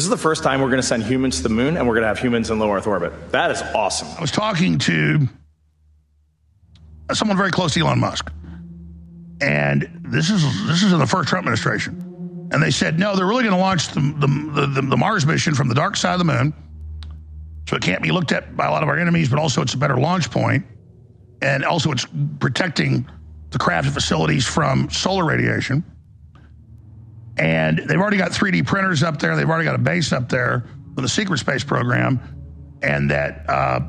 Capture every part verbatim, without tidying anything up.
is the first time we're going to send humans to the moon, and we're going to have humans in low Earth orbit. That is awesome. I was talking to someone very close to Elon Musk, and this is this is in the first Trump administration, and they said, no, they're really going to launch the the, the the Mars mission from the dark side of the moon, so it can't be looked at by a lot of our enemies, but also it's a better launch point, and also it's protecting the craft facilities from solar radiation. And they've already got three D printers up there. They've already got a base up there with a secret space program. And that uh,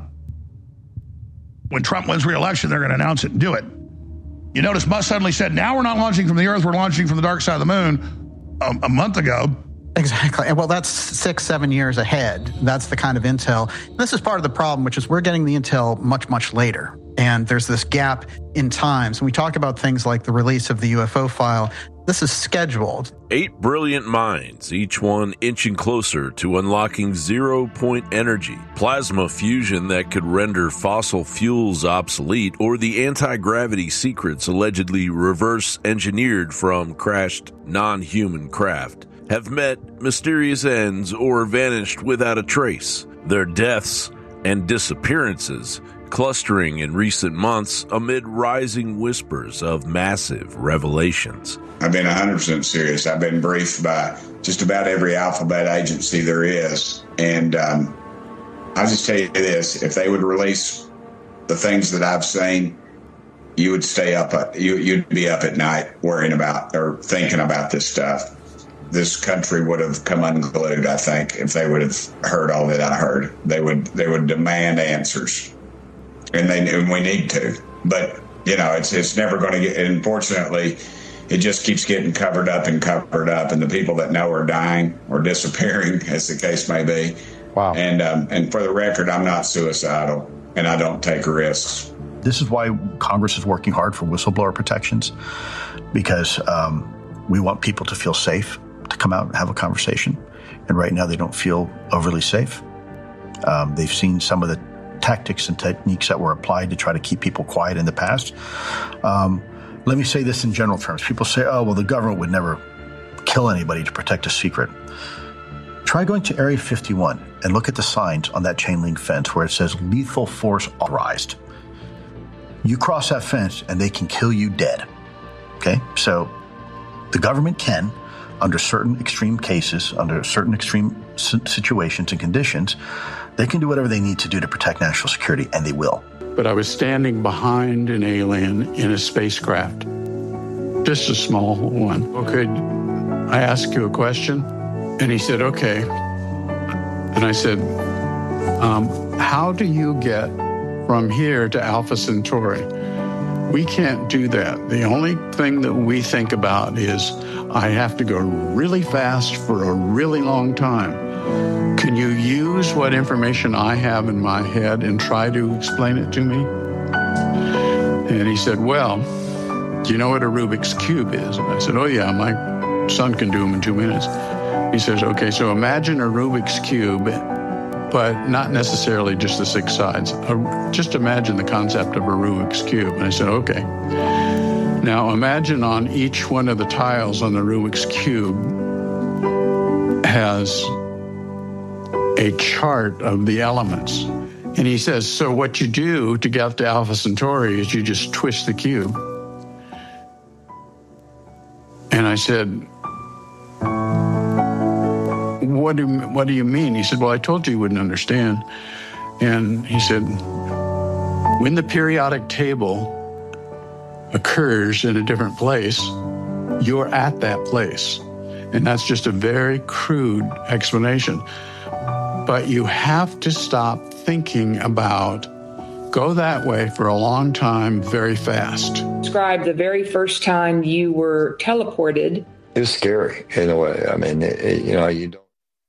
when Trump wins re-election, they're going to announce it and do it. You notice Musk suddenly said, now we're not launching from the Earth, we're launching from the dark side of the moon um, a month ago. Exactly. Well, that's six, seven years ahead. That's the kind of intel. This is part of the problem, which is we're getting the intel much, much later. And there's this gap in times. When we talk about things like the release of the U F O file, this is scheduled. Eight brilliant minds, each one inching closer to unlocking zero-point energy, plasma fusion that could render fossil fuels obsolete, or the anti-gravity secrets allegedly reverse-engineered from crashed non-human craft, have met mysterious ends or vanished without a trace. Their deaths and disappearances clustering in recent months amid rising whispers of massive revelations. I've been one hundred percent serious. I've been briefed by just about every alphabet agency there is. And um, I'll just tell you this, if they would release the things that I've seen, you would stay up, at, you, you'd be up at night worrying about or thinking about this stuff. This country would have come unglued, I think, if they would have heard all that I heard. They would they would demand answers. And they and we need to. But, you know, it's it's never going to get, unfortunately, it just keeps getting covered up and covered up. And the people that know are dying or disappearing, as the case may be. Wow. And, um, and for the record, I'm not suicidal and I don't take risks. This is why Congress is working hard for whistleblower protections, because um, we want people to feel safe to come out and have a conversation. And right now they don't feel overly safe. Um, they've seen some of the tactics and techniques that were applied to try to keep people quiet in the past. Um, let me say this in general terms. People say, oh, well, the government would never kill anybody to protect a secret. Try going to Area fifty-one and look at the signs on that chain link fence where it says lethal force authorized. You cross that fence and they can kill you dead. Okay? So the government can, under certain extreme cases, under certain extreme situations and conditions, they can do whatever they need to do to protect national security, and they will. But I was standing behind an alien in a spacecraft, just a small one. Okay, I ask you a question? And he said, okay. And I said, um, how do you get from here to Alpha Centauri? We can't do that. The only thing that we think about is I have to go really fast for a really long time. Can you use what information I have in my head and try to explain it to me? And he said, well, do you know what a Rubik's Cube is? And I said, oh, yeah, my son can do them in two minutes. He says, okay, so imagine a Rubik's Cube, but not necessarily just the six sides. Uh, just imagine the concept of a Rubik's Cube. And I said, okay. Now imagine on each one of the tiles on the Rubik's Cube has a chart of the elements. And he says, so what you do to get to Alpha Centauri is you just twist the cube. And I said, what do, what do you mean? He said, well, I told you you wouldn't understand. And he said, when the periodic table occurs in a different place, you're at that place. And that's just a very crude explanation. But you have to stop thinking about go that way for a long time, very fast. Describe the very first time you were teleported. It was scary in a way. I mean, it, it, you know, you don't.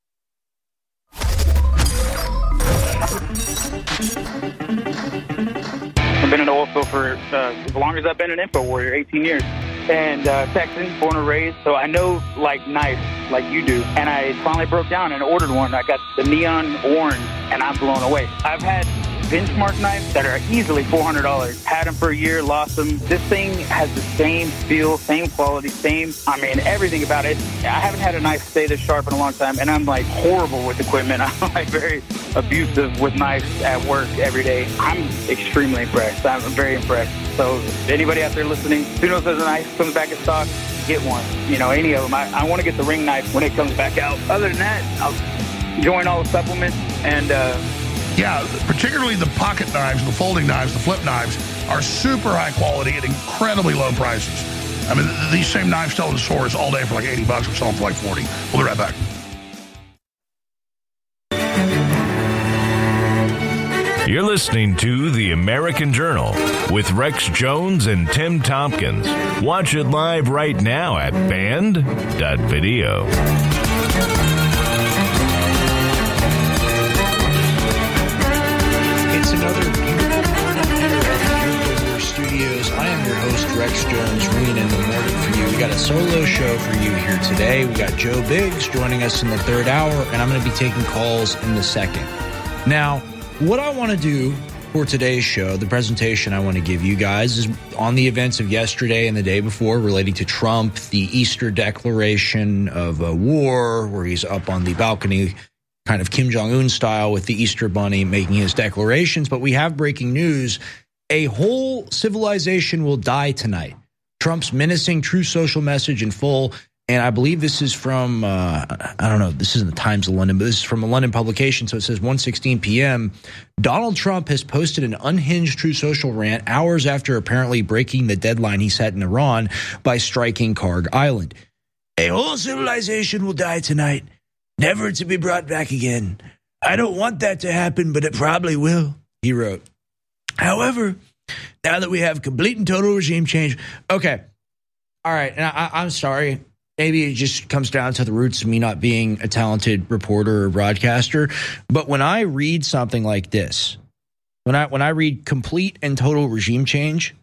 I've been in the oil field for uh, as long as I've been an info warrior, eighteen years. And uh, Texan, born and raised, so I know like knives like you do. And I finally broke down and ordered one. I got the neon orange, and I'm blown away. I've had benchmark knives that are easily four hundred dollars. Had them for a year, lost them. This thing has the same feel, same quality, same, I mean, everything about it. I haven't had a knife stay this sharp in a long time, and I'm like horrible with equipment. I'm like very abusive with knives at work every day. I'm extremely impressed. I'm very impressed. So anybody out there listening, who knows if the knife comes back in stock, get one. You know, any of them. I, I want to get the ring knife when it comes back out. Other than that, I'll join all the supplements and... Uh, yeah, particularly the pocket knives, the folding knives, the flip knives are super high quality at incredibly low prices. I mean, th- these same knives sell in stores all day for like eighty bucks. We're selling for like forty. We'll be right back. You're listening to The American Journal with Rex Jones and Tim Tompkins. Watch it live right now at band dot video. It's another beautiful morning here at the Beautiful Studios. I am your host, Rex Jones, ringing in the morning for you. We got a solo show for you here today. We got Joe Biggs joining us in the third hour, and I'm going to be taking calls in the second. Now, what I want to do for today's show, the presentation I want to give you guys, is on the events of yesterday and the day before relating to Trump, the Easter declaration of a war, where he's up on the balcony, kind of Kim Jong-un style, with the Easter bunny making his declarations. But we have breaking news. A whole civilization will die tonight. Trump's menacing True Social message in full. And I believe this is from, uh, I don't know, this isn't the Times of London, but this is from a London publication. So it says one sixteen p.m. Donald Trump has posted an unhinged True Social rant hours after apparently breaking the deadline he set in Iran by striking Karg Island. A whole civilization will die tonight, never to be brought back again. I don't want that to happen, but it probably will, he wrote. However, now that we have complete and total regime change. Okay. All right. And I, I'm sorry. Maybe it just comes down to the roots of me not being a talented reporter or broadcaster. But when I read something like this, when I when I read complete and total regime change,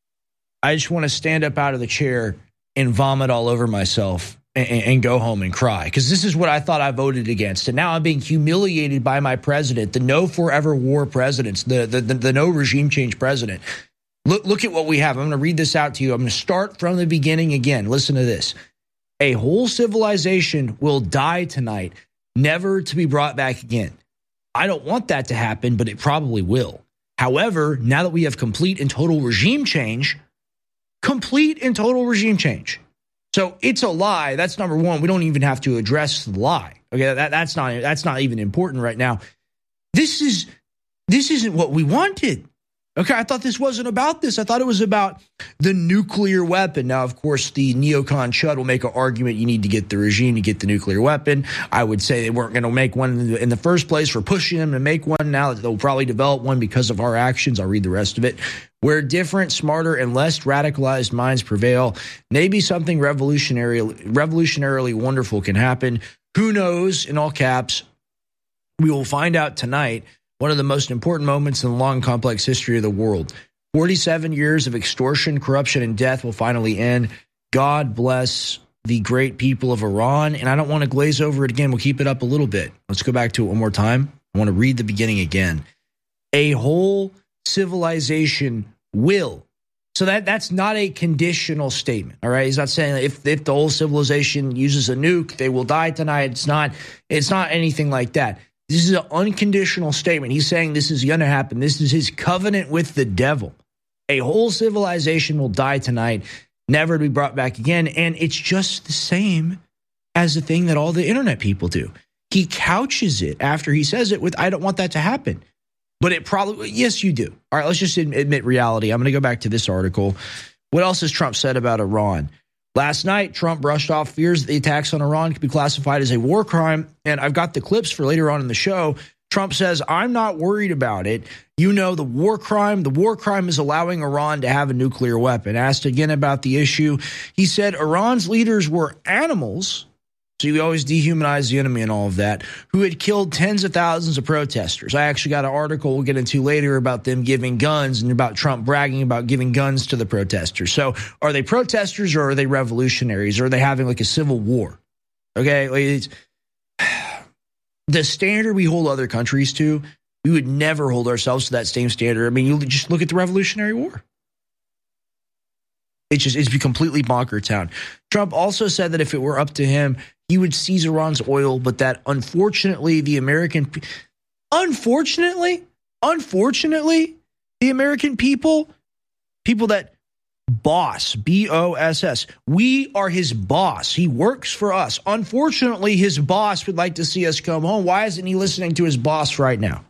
I just want to stand up out of the chair and vomit all over myself and, and go home and cry. Because this is what I thought I voted against. And now I'm being humiliated by my president, the no forever war presidents, the, the, the, the no regime change president. Look, look at what we have. I'm going to read this out to you. I'm going to start from the beginning again. Listen to this. A whole civilization will die tonight, never to be brought back again. I don't want that to happen, but it probably will. However, now that we have complete and total regime change, complete and total regime change. So it's a lie. That's number one. We don't even have to address the lie. Okay, that, that's not that's not even important right now. This is this isn't what we wanted. Okay, I thought this wasn't about this. I thought it was about the nuclear weapon. Now, of course, the neocon chud will make an argument you need to get the regime to get the nuclear weapon. I would say they weren't going to make one in the, in the first place for pushing them to make one. Now they'll probably develop one because of our actions. I'll read the rest of it. Where different, smarter, and less radicalized minds prevail, maybe something revolutionary, revolutionarily wonderful can happen. Who knows? In all caps, we will find out tonight. One of the most important moments in the long, complex history of the world. forty-seven years of extortion, corruption, and death will finally end. God bless the great people of Iran. And I don't want to glaze over it again. We'll keep it up a little bit. Let's go back to it one more time. I want to read the beginning again. A whole civilization will. So that, that's not a conditional statement, all right? He's not saying that if, if the whole civilization uses a nuke, they will die tonight. It's not, it's not anything like that. This is an unconditional statement. He's saying this is going to happen. This is his covenant with the devil. A whole civilization will die tonight, never to be brought back again. And it's just the same as the thing that all the internet people do. He couches it after he says it with, I don't want that to happen. But it probably, yes, you do. All right, let's just admit reality. I'm going to go back to this article. What else has Trump said about Iran? Last night, Trump brushed off fears that the attacks on Iran could be classified as a war crime. And I've got the clips for later on in the show. Trump says, I'm not worried about it. You know, the war crime, the war crime is allowing Iran to have a nuclear weapon. Asked again about the issue, he said Iran's leaders were animals. So you always dehumanize the enemy and all of that, who had killed tens of thousands of protesters. I actually got an article we'll get into later about them giving guns and about Trump bragging about giving guns to the protesters. So are they protesters or are they revolutionaries? Or are they having like a civil war? Okay. It's, the standard we hold other countries to We would never hold ourselves to that same standard. I mean, you just look at the Revolutionary War. It's just, it's completely bonker town. Trump also said that if it were up to him, he would seize Iran's oil, but that unfortunately the American, unfortunately, unfortunately, the American people, people that boss, B O S S, we are his boss. He works for us. Unfortunately, his boss would like to see us come home. Why isn't he listening to his boss right now?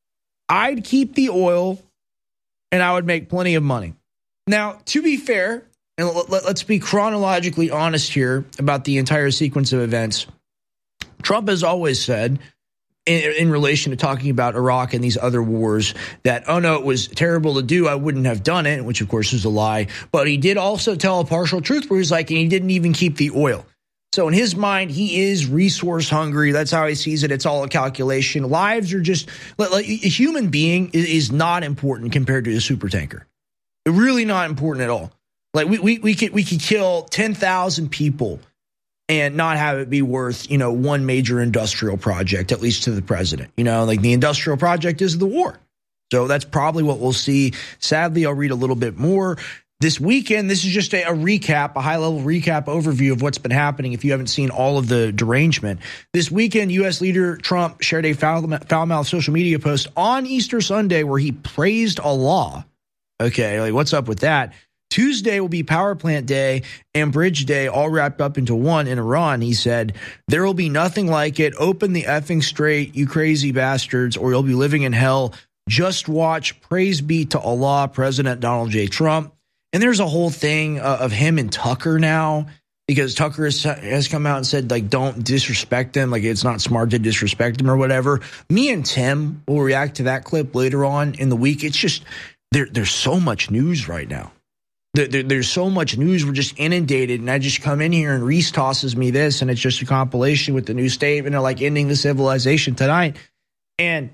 I'd keep the oil and I would make plenty of money. Now, to be fair, and let's be chronologically honest here about the entire sequence of events. Trump has always said, in, in relation to talking about Iraq and these other wars, that, oh, no, it was terrible to do. I wouldn't have done it, which, of course, is a lie. But he did also tell a partial truth where he's like, and he didn't even keep the oil. So in his mind, he is resource hungry. That's how he sees it. It's all a calculation. Lives are just like a human being is not important compared to a super tanker. Really not important at all. Like we we we could we could kill ten thousand people and not have it be worth, you know, one major industrial project, at least to the president. You know, like the industrial project is the war. So that's probably what we'll see. Sadly, I'll read a little bit more this weekend. This is just a, a recap, a high level recap overview of what's been happening. If you haven't seen all of the derangement this weekend, U S leader Trump shared a foul, foul-mouthed social media post on Easter Sunday where he praised Allah. Okay, like what's up with that? Tuesday will be Power Plant Day and Bridge Day all wrapped up into one in Iran. He said, there will be nothing like it. Open the effing straight, you crazy bastards, or you'll be living in hell. Just watch. Praise be to Allah, President Donald J. Trump. And there's a whole thing uh, of him and Tucker now, because Tucker has, has come out and said, like, don't disrespect them. Like, it's not smart to disrespect them or whatever. Me and Tim will react to that clip later on in the week. It's just, there, there's so much news right now. There, there, there's so much news. We're just inundated. And I just come in here and Reese tosses me this, and it's just a compilation with the new statement of, like, ending the civilization tonight. And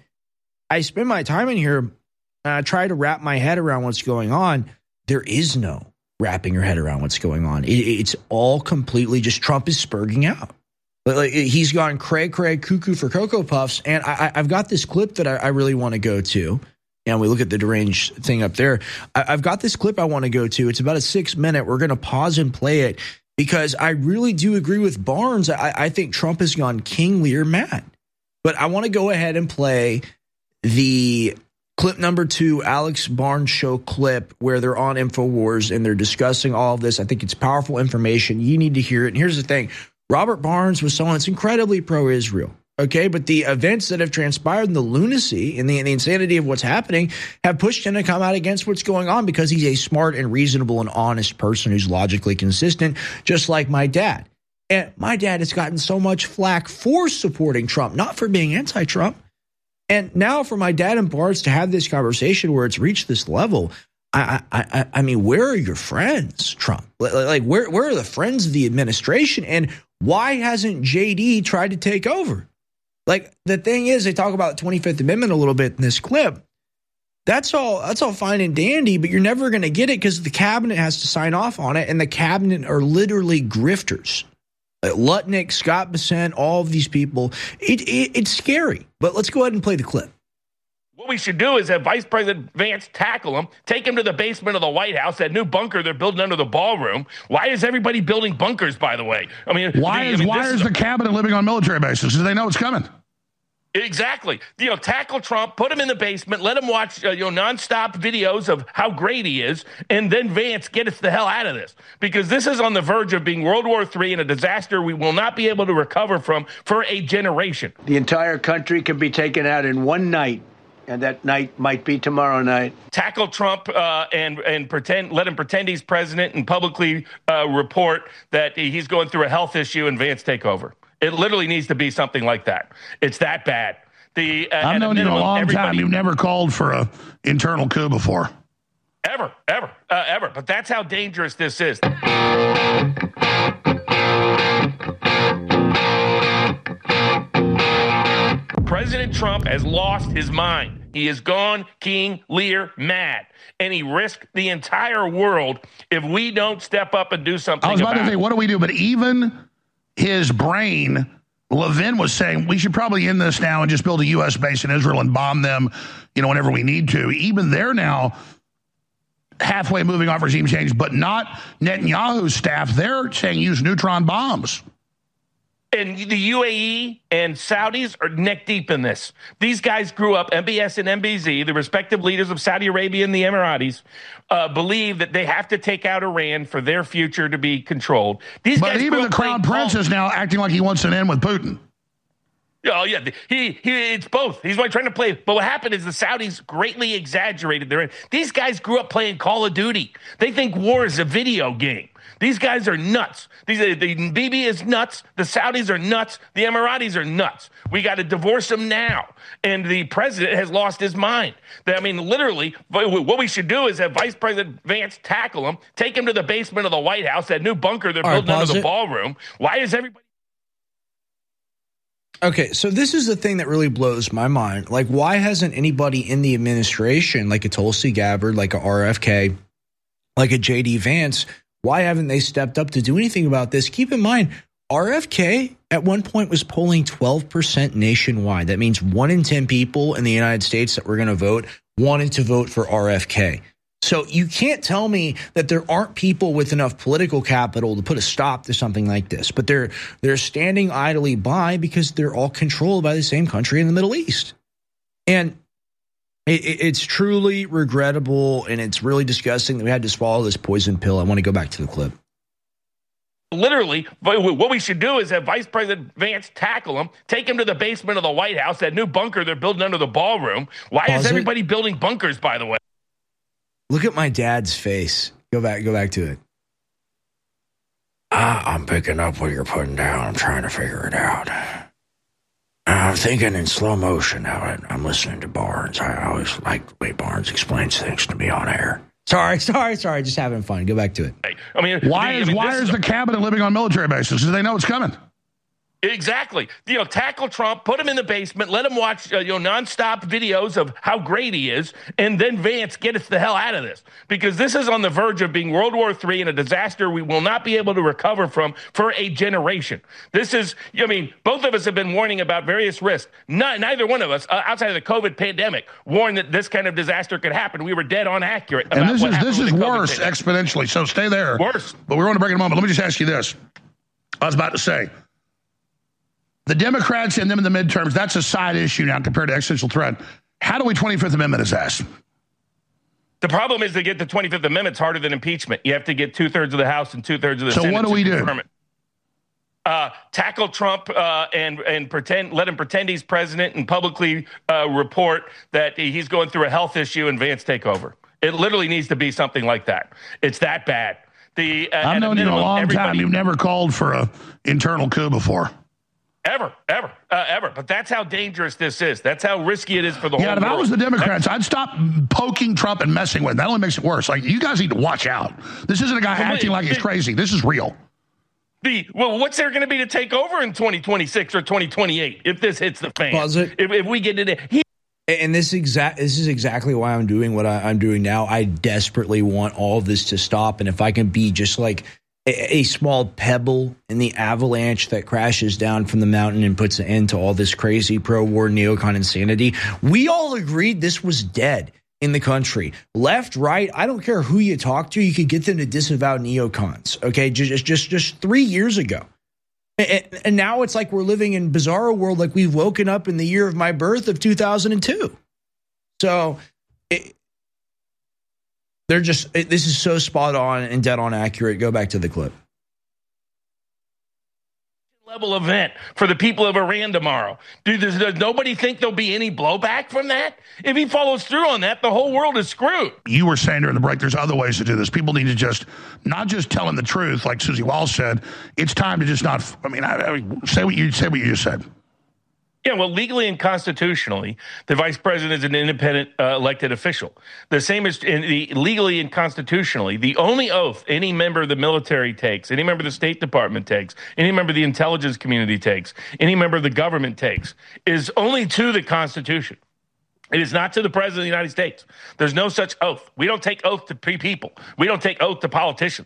I spend my time in here and I try to wrap my head around what's going on. There is no wrapping your head around what's going on. It, it's all completely just Trump is spurging out. Like, he's gone cray cray cuckoo for Cocoa Puffs. And I, I've got this clip that I, I really want to go to. And we look at the deranged thing up there. I, I've got this clip I want to go to. It's about a six minute. We're going to pause and play it because I really do agree with Barnes. I, I think Trump has gone King Lear mad. But I want to go ahead and play the clip number two, Alex Barnes show clip, where they're on InfoWars and they're discussing all of this. I think it's powerful information. You need to hear it. And here's the thing. Robert Barnes was someone that's incredibly pro-Israel. Okay, but the events that have transpired and the lunacy and the, and the insanity of what's happening have pushed him to come out against what's going on because he's a smart and reasonable and honest person who's logically consistent, just like my dad. And my dad has gotten so much flack for supporting Trump, not for being anti-Trump. And now for my dad and Barnes to have this conversation where it's reached this level, I I I mean, where are your friends, Trump? Like, where where are the friends of the administration? And why hasn't J D tried to take over? Like, the thing is, they talk about the twenty-fifth Amendment a little bit in this clip. That's all that's all fine and dandy, but you're never going to get it because the cabinet has to sign off on it, and the cabinet are literally grifters. Like Lutnick, Scott Bessent, all of these people. It, it, it's scary, but let's go ahead and play the clip. What we should do is have Vice President Vance tackle him, take him to the basement of the White House, that new bunker they're building under the ballroom. Why is everybody building bunkers, by the way? I mean, why is, I mean, why is, is the a- cabinet living on military bases? Do they know it's coming? Exactly. You know, tackle Trump, put him in the basement, let him watch, uh, you know, nonstop videos of how great he is, and then Vance, get us the hell out of this. Because this is on the verge of being World War Three and a disaster we will not be able to recover from for a generation. The entire country can be taken out in one night, and that night might be tomorrow night. Tackle Trump uh, and and pretend, let him pretend he's president and publicly uh, report that he's going through a health issue, and Vance take over. It literally needs to be something like that. It's that bad. The uh, I've known you a long time. You've never called for a internal coup before. Ever, ever, uh, ever. But that's how dangerous this is. President Trump has lost his mind. He has gone King Lear mad. And he risked the entire world if we don't step up and do something about it. I was about to say, what do we do? But even his brain Levin was saying we should probably end this now and just build a U S base in Israel and bomb them, you know, whenever we need to. Even they're now halfway moving off regime change, but not Netanyahu's staff. They're saying use neutron bombs. And the U A E and Saudis are neck deep in this. These guys grew up, M B S and M B Z, the respective leaders of Saudi Arabia and the Emiratis, uh, believe that they have to take out Iran for their future to be controlled. These but guys even the crown prince is now acting like he wants an end with Putin. Oh, yeah. He, he, it's both. He's trying to play. But what happened is the Saudis greatly exaggerated their end. These guys grew up playing Call of Duty. They think war is a video game. These guys are nuts. These the Bibi is nuts. The Saudis are nuts. The Emiratis are nuts. We got to divorce them now. And the president has lost his mind. I mean, literally, what we should do is have Vice President Vance tackle him, take him to the basement of the White House, that new bunker they're building under the ballroom. Why is everybody... Okay, so this is the thing that really blows my mind. Like, why hasn't anybody in the administration, like a Tulsi Gabbard, like a R F K, like a J D Vance, why haven't they stepped up to do anything about this? Keep in mind, R F K at one point was polling twelve percent nationwide. That means one in ten people in the United States that were going to vote wanted to vote for R F K. So you can't tell me that there aren't people with enough political capital to put a stop to something like this. But they're they're standing idly by because they're all controlled by the same country in the Middle East. And it, it's truly regrettable, and it's really disgusting that we had to swallow this poison pill. I want to go back to the clip. Literally, what we should do is have Vice President Vance tackle him, take him to the basement of the White House, that new bunker they're building under the ballroom. Why Pause is everybody it. building bunkers, by the way? Look at my dad's face. Go back, go back to it. I, I'm picking up what you're putting down. I'm trying to figure it out. I'm thinking in slow motion now. I'm listening to Barnes. I always like the way Barnes explains things to me on air. Sorry, sorry, sorry. Just having fun. Go back to it. I mean, why I is mean, why is, is the cabinet living on military bases? Because they know it's coming. Exactly. You know, tackle Trump, put him in the basement, let him watch, uh, you know, nonstop videos of how great he is, and then Vance, get us the hell out of this. Because this is on the verge of being World War Three and a disaster we will not be able to recover from for a generation. This is, I mean, both of us have been warning about various risks. Not, neither one of us, uh, outside of the COVID pandemic, warned that this kind of disaster could happen. We were dead on accurate about and this what is this is worse pandemic. exponentially, so stay there. Worse. But we want to break in a moment. Let me just ask you this. I was about to say, the Democrats and them in the midterms, that's a side issue now compared to existential threat. How do we twenty-fifth Amendment his ass? The problem is to get the twenty-fifth Amendment is harder than impeachment. You have to get two-thirds of the House and two-thirds of the so Senate. So what do we do? Uh, tackle Trump uh, and and pretend, let him pretend he's president and publicly uh, report that he's going through a health issue and Vance take over. It literally needs to be something like that. It's that bad. The uh, I've known you a long time. You've never called for a internal coup before. Ever, ever, uh, ever. But that's how dangerous this is. That's how risky it is for the yeah, whole if world. I was the Democrats, that's, I'd stop poking Trump and messing with him. That only makes it worse. Like, you guys need to watch out. This isn't a guy acting like he's crazy. This is real. The, well, what's there going to be to take over in twenty twenty-six or twenty twenty-eight if this hits the fan? Pause it. If, if we get it in. He- and this exact this is exactly why I'm doing what I, I'm doing now. I desperately want all of this to stop. And if I can be just like a, a small pebble in the avalanche that crashes down from the mountain and puts an end to all this crazy pro-war neocon insanity. We all agreed this was dead in the country. Left, right, I don't care who you talk to, you could get them to disavow neocons. Okay, just just just three years ago. And, and now it's like we're living in bizarro world, like we've woken up in the year of my birth of two thousand two. So it, they're just, it, this is so spot on and dead on accurate. Go back to the clip. Level event for the people of Iran tomorrow. Do, does, does nobody think there'll be any blowback from that? If he follows through on that, the whole world is screwed. You were saying during the break, there's other ways to do this. People need to just, not just tell them the truth, like Susie Walsh said. It's time to just not, I mean, I, I, say what you say what you just said. Yeah, well, legally and constitutionally, the vice president is an independent uh, elected official. The same as in the legally and constitutionally, the only oath any member of the military takes, any member of the State Department takes, any member of the intelligence community takes, any member of the government takes, is only to the Constitution. It is not to the president of the United States. There's no such oath. We don't take oath to people. We don't take oath to politicians.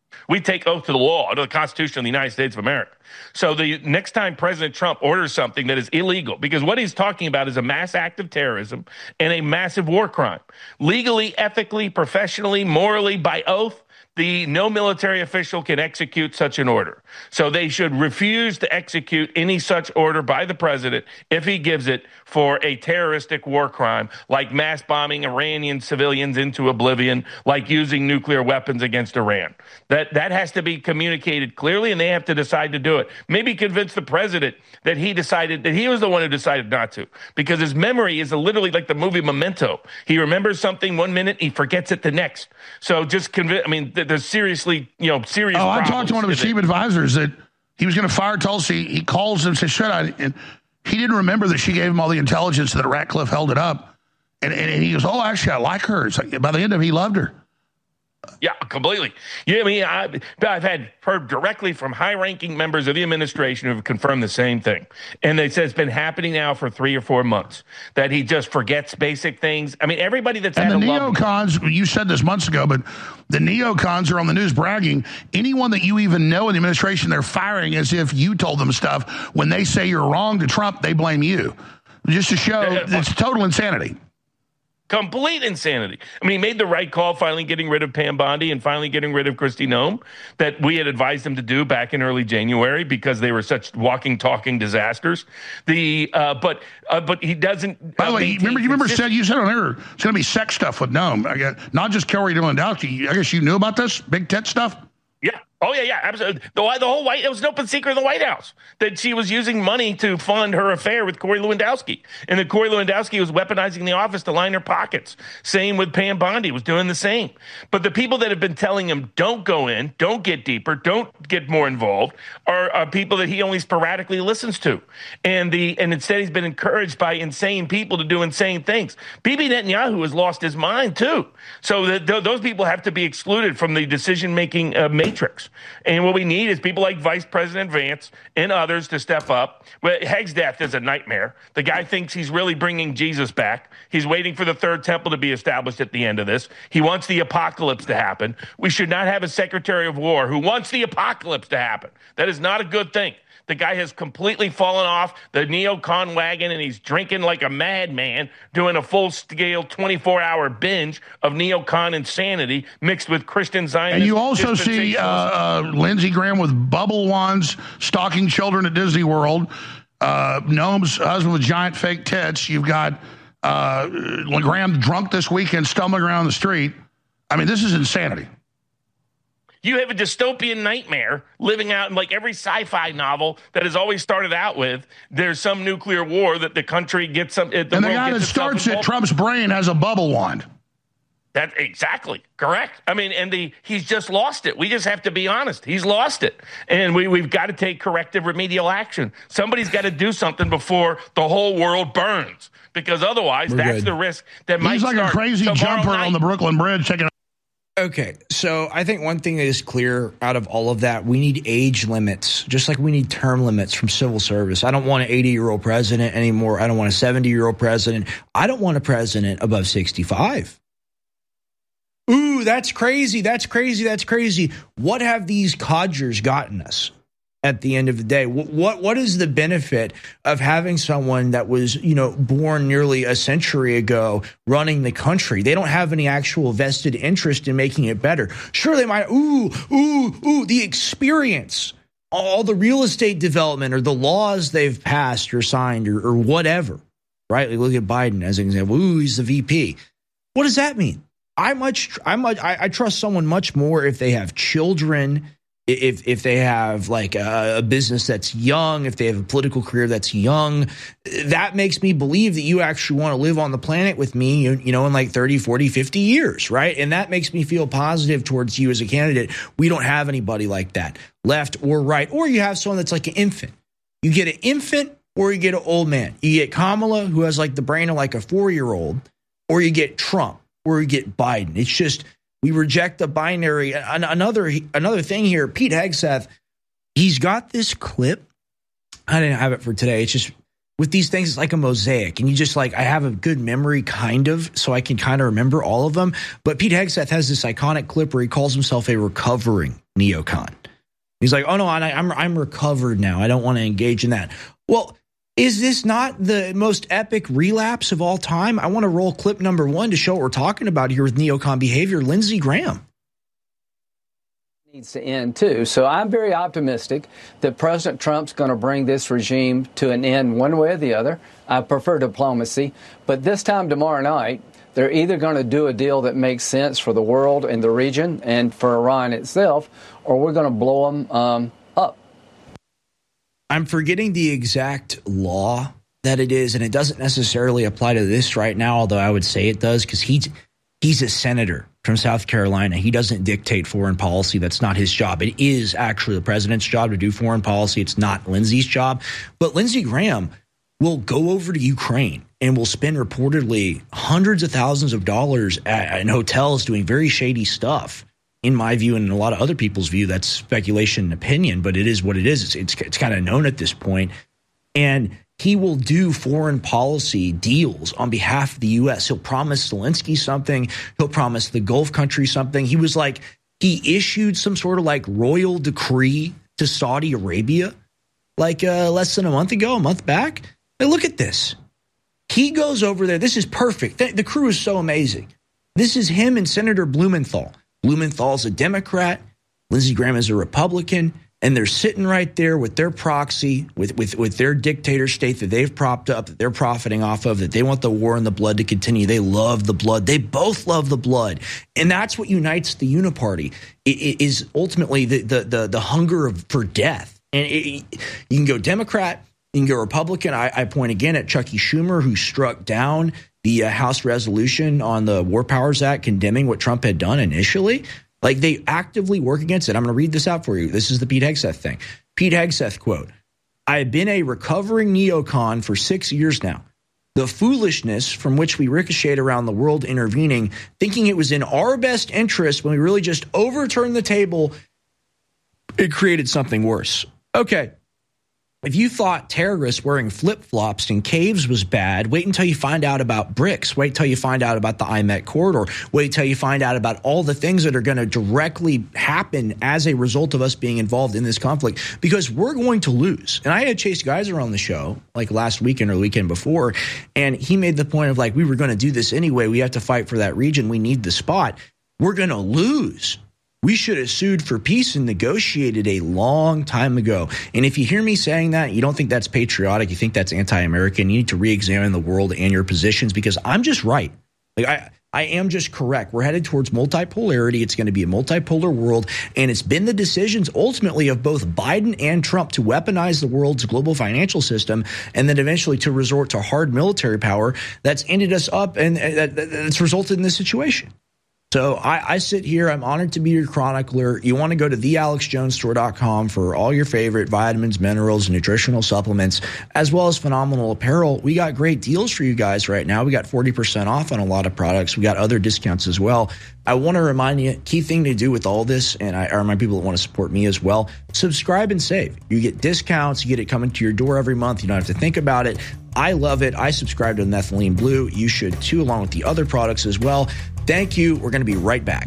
We take oath to the law, to the Constitution of the United States of America. So the next time President Trump orders something that is illegal, because what he's talking about is a mass act of terrorism and a massive war crime, legally, ethically, professionally, morally, by oath, the no military official can execute such an order. So they should refuse to execute any such order by the president if he gives it for a terroristic war crime, like mass bombing Iranian civilians into oblivion, like using nuclear weapons against Iran. That that has to be communicated clearly, and they have to decide to do it. Maybe convince the president that he decided that he was the one who decided not to, because his memory is literally like the movie Memento. He remembers something one minute, he forgets it the next. So just convince. I mean, there's seriously, you know, serious. Oh, I talked to one of his chief advisors that he was going to fire Tulsi. He calls and says, "Should I?" And he didn't remember that she gave him all the intelligence that Ratcliffe held it up. And, and, and he goes, "Oh, actually, I like her." It's like, by the end of it, he loved her. Yeah, completely. Yeah, I mean, I, I've had heard directly from high-ranking members of the administration who have confirmed the same thing. And they said it's been happening now for three or four months, that he just forgets basic things. I mean, everybody that's and had the a love neocons, you said this months ago, but the neocons are on the news bragging. Anyone that you even know in the administration, they're firing as if you told them stuff. When they say you're wrong to Trump, they blame you. Just to show it's total insanity. Complete insanity. I mean, he made the right call, finally getting rid of Pam Bondi and finally getting rid of Kristi Noem, that we had advised him to do back in early January because they were such walking, talking disasters. The uh, but uh, but he doesn't. By the uh, way, remember you remember said you said on air it's going to be sex stuff with Noem. I guess, not just Kelly Lewandowski. I guess you knew about this big tit stuff. Yeah. Oh, yeah, yeah, absolutely. The, the whole White, it was an open secret in the White House that she was using money to fund her affair with Corey Lewandowski. And that Corey Lewandowski was weaponizing the office to line her pockets. Same with Pam Bondi, was doing the same. But the people that have been telling him, don't go in, don't get deeper, don't get more involved, are, are people that he only sporadically listens to. And the and instead he's been encouraged by insane people to do insane things. Bibi Netanyahu has lost his mind, too. So the, the, those people have to be excluded from the decision-making uh, matrix. And what we need is people like Vice President Vance and others to step up. But Haig's death is a nightmare. The guy thinks he's really bringing Jesus back. He's waiting for the third temple to be established at the end of this. He wants the apocalypse to happen. We should not have a Secretary of War who wants the apocalypse to happen. That is not a good thing. The guy has completely fallen off the neocon wagon, and he's drinking like a madman, doing a full-scale twenty-four hour binge of neocon insanity mixed with Christian Zionist. And you also see uh, uh, Lindsey Graham with bubble wands stalking children at Disney World. Uh, Noam's husband with giant fake tits. You've got uh, Graham drunk this weekend, stumbling around the street. I mean, this is insanity. You have a dystopian nightmare living out in like every sci-fi novel that has always started out with there's some nuclear war that the country gets some. The and the guy that starts it, Trump's brain, has a bubble wand. That exactly correct. I mean, and the he's just lost it. We just have to be honest. He's lost it, and we we've got to take corrective remedial action. Somebody's got to do something before the whole world burns, because otherwise, We're that's good. the risk that He's might. He's like start a crazy jumper night. on the Brooklyn Bridge taking. Okay, so I think one thing that is clear out of all of that, we need age limits, just like we need term limits from civil service. I don't want an eighty-year-old president anymore. I don't want a seventy-year-old president. I don't want a president above sixty-five. Ooh, that's crazy. That's crazy. That's crazy. What have these codgers gotten us at the end of the day? What, what what is the benefit of having someone that was, you know, born nearly a century ago running the country? They don't have any actual vested interest in making it better. Sure, they might. Ooh, ooh, ooh, the experience, all the real estate development or the laws they've passed or signed or, or whatever, right? Like look at Biden as an example. Ooh, he's the V P. What does that mean? I much, I much, I, I trust someone much more if they have children, if if they have like a, a business that's young, if they have a political career that's young. That makes me believe that you actually want to live on the planet with me, you, you know, in like thirty, forty, fifty years, right? And that makes me feel positive towards you as a candidate. We don't have anybody like that, left or right, or you have someone that's like an infant. You get an infant or you get an old man. You get Kamala, who has like the brain of like a four-year-old, or you get Trump, or you get Biden. It's just, we reject the binary. Another another thing here, Pete Hegseth, he's got this clip. I didn't have it for today. It's just, with these things, it's like a mosaic. And you just like, I have a good memory kind of, so I can kind of remember all of them. But Pete Hegseth has this iconic clip where he calls himself a recovering neocon. He's like, oh no, I, I'm, I'm recovered now. I don't want to engage in that. Well, is this not the most epic relapse of all time? I want to roll clip number one to show what we're talking about here with neocon behavior. Lindsey Graham. Needs to end too. So I'm very optimistic that President Trump's going to bring this regime to an end one way or the other. I prefer diplomacy, but this time tomorrow night, they're either going to do a deal that makes sense for the world and the region and for Iran itself, or we're going to blow them um, up. I'm forgetting the exact law that it is, and it doesn't necessarily apply to this right now, although I would say it does, because he's he's a senator from South Carolina. He doesn't dictate foreign policy. That's not his job. It is actually the president's job to do foreign policy. It's not Lindsey's job. But Lindsey Graham will go over to Ukraine and will spend reportedly hundreds of thousands of dollars at, in hotels doing very shady stuff. In my view, and in a lot of other people's view, that's speculation and opinion, but it is what it is. It's, it's, it's kind of known at this point. And he will do foreign policy deals on behalf of the U S. He'll promise Zelensky something. He'll promise the Gulf countries something. He was like, he issued some sort of like royal decree to Saudi Arabia like uh, less than a month ago, a month back. Hey, look at this. He goes over there. This is perfect. The, the crew is so amazing. This is him and Senator Blumenthal. Blumenthal's a Democrat. Lindsey Graham is a Republican. And they're sitting right there with their proxy, with, with, with their dictator state that they've propped up, that they're profiting off of, that they want the war and the blood to continue. They love the blood. They both love the blood. And that's what unites the Uniparty. It, it is ultimately the, the, the, the hunger of, for death. And it, you can go Democrat, you can go Republican. I, I point again at Chucky Schumer, who struck down the uh, House resolution on the War Powers Act condemning what Trump had done initially. Like, they actively work against it. I'm going to read this out for you. This is the Pete Hegseth thing. Pete Hegseth, quote, I have been a recovering neocon for six years now. The foolishness from which we ricocheted around the world intervening, thinking it was in our best interest when we really just overturned the table, it created something worse. Okay. If you thought terrorists wearing flip-flops in caves was bad, wait until you find out about BRICS. Wait till you find out about the I MEC corridor. Wait till you find out about all the things that are going to directly happen as a result of us being involved in this conflict, because we're going to lose. And I had Chase Geiser on the show like last weekend or the weekend before, and he made the point of like, we were going to do this anyway. We have to fight for that region. We need the spot. We're going to lose. We should have sued for peace and negotiated a long time ago. And if you hear me saying that, you don't think that's patriotic, you think that's anti-American, you need to re-examine the world and your positions, because I'm just right. Like I, I am just correct. We're headed towards multipolarity. It's going to be a multipolar world. And it's been the decisions ultimately of both Biden and Trump to weaponize the world's global financial system and then eventually to resort to hard military power that's ended us up and that's resulted in this situation. So I, I sit here. I'm honored to be your chronicler. You want to go to the alex jones store dot com for all your favorite vitamins, minerals, and nutritional supplements, as well as phenomenal apparel. We got great deals for you guys right now. We got forty percent off on a lot of products. We got other discounts as well. I want to remind you, key thing to do with all this, and I, I remind people that want to support me as well, subscribe and save. You get discounts. You get it coming to your door every month. You don't have to think about it. I love it. I subscribe to Methylene Blue. You should too, along with the other products as well. Thank you. We're going to be right back.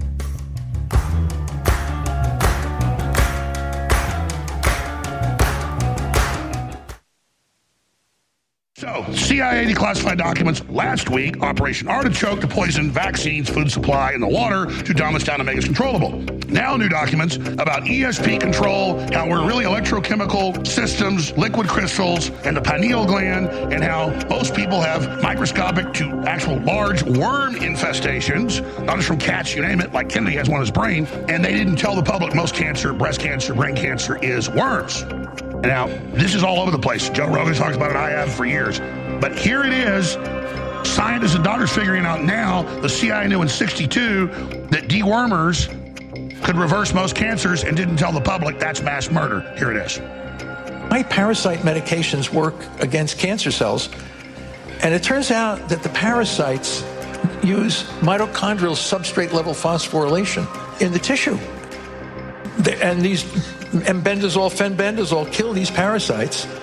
So, C I A declassified documents last week, Operation Artichoke to poison vaccines, food supply, and the water to dumb us down to make us controllable. Now new documents about E S P control, how we're really electrochemical systems, liquid crystals, and the pineal gland, and how most people have microscopic to actual large worm infestations, not just from cats, you name it, like Kennedy has one in his brain, and they didn't tell the public most cancer, breast cancer, brain cancer is worms. Now, this is all over the place. Joe Rogan talks about it. I have for years. But here it is. Scientists and doctors figuring out now, the C I A knew in sixty-two that dewormers could reverse most cancers and didn't tell the public. That's mass murder. Here it is. My parasite medications work against cancer cells. And it turns out that the parasites use mitochondrial substrate level phosphorylation in the tissue. And these Embendazole, fenbendazole kill these parasites,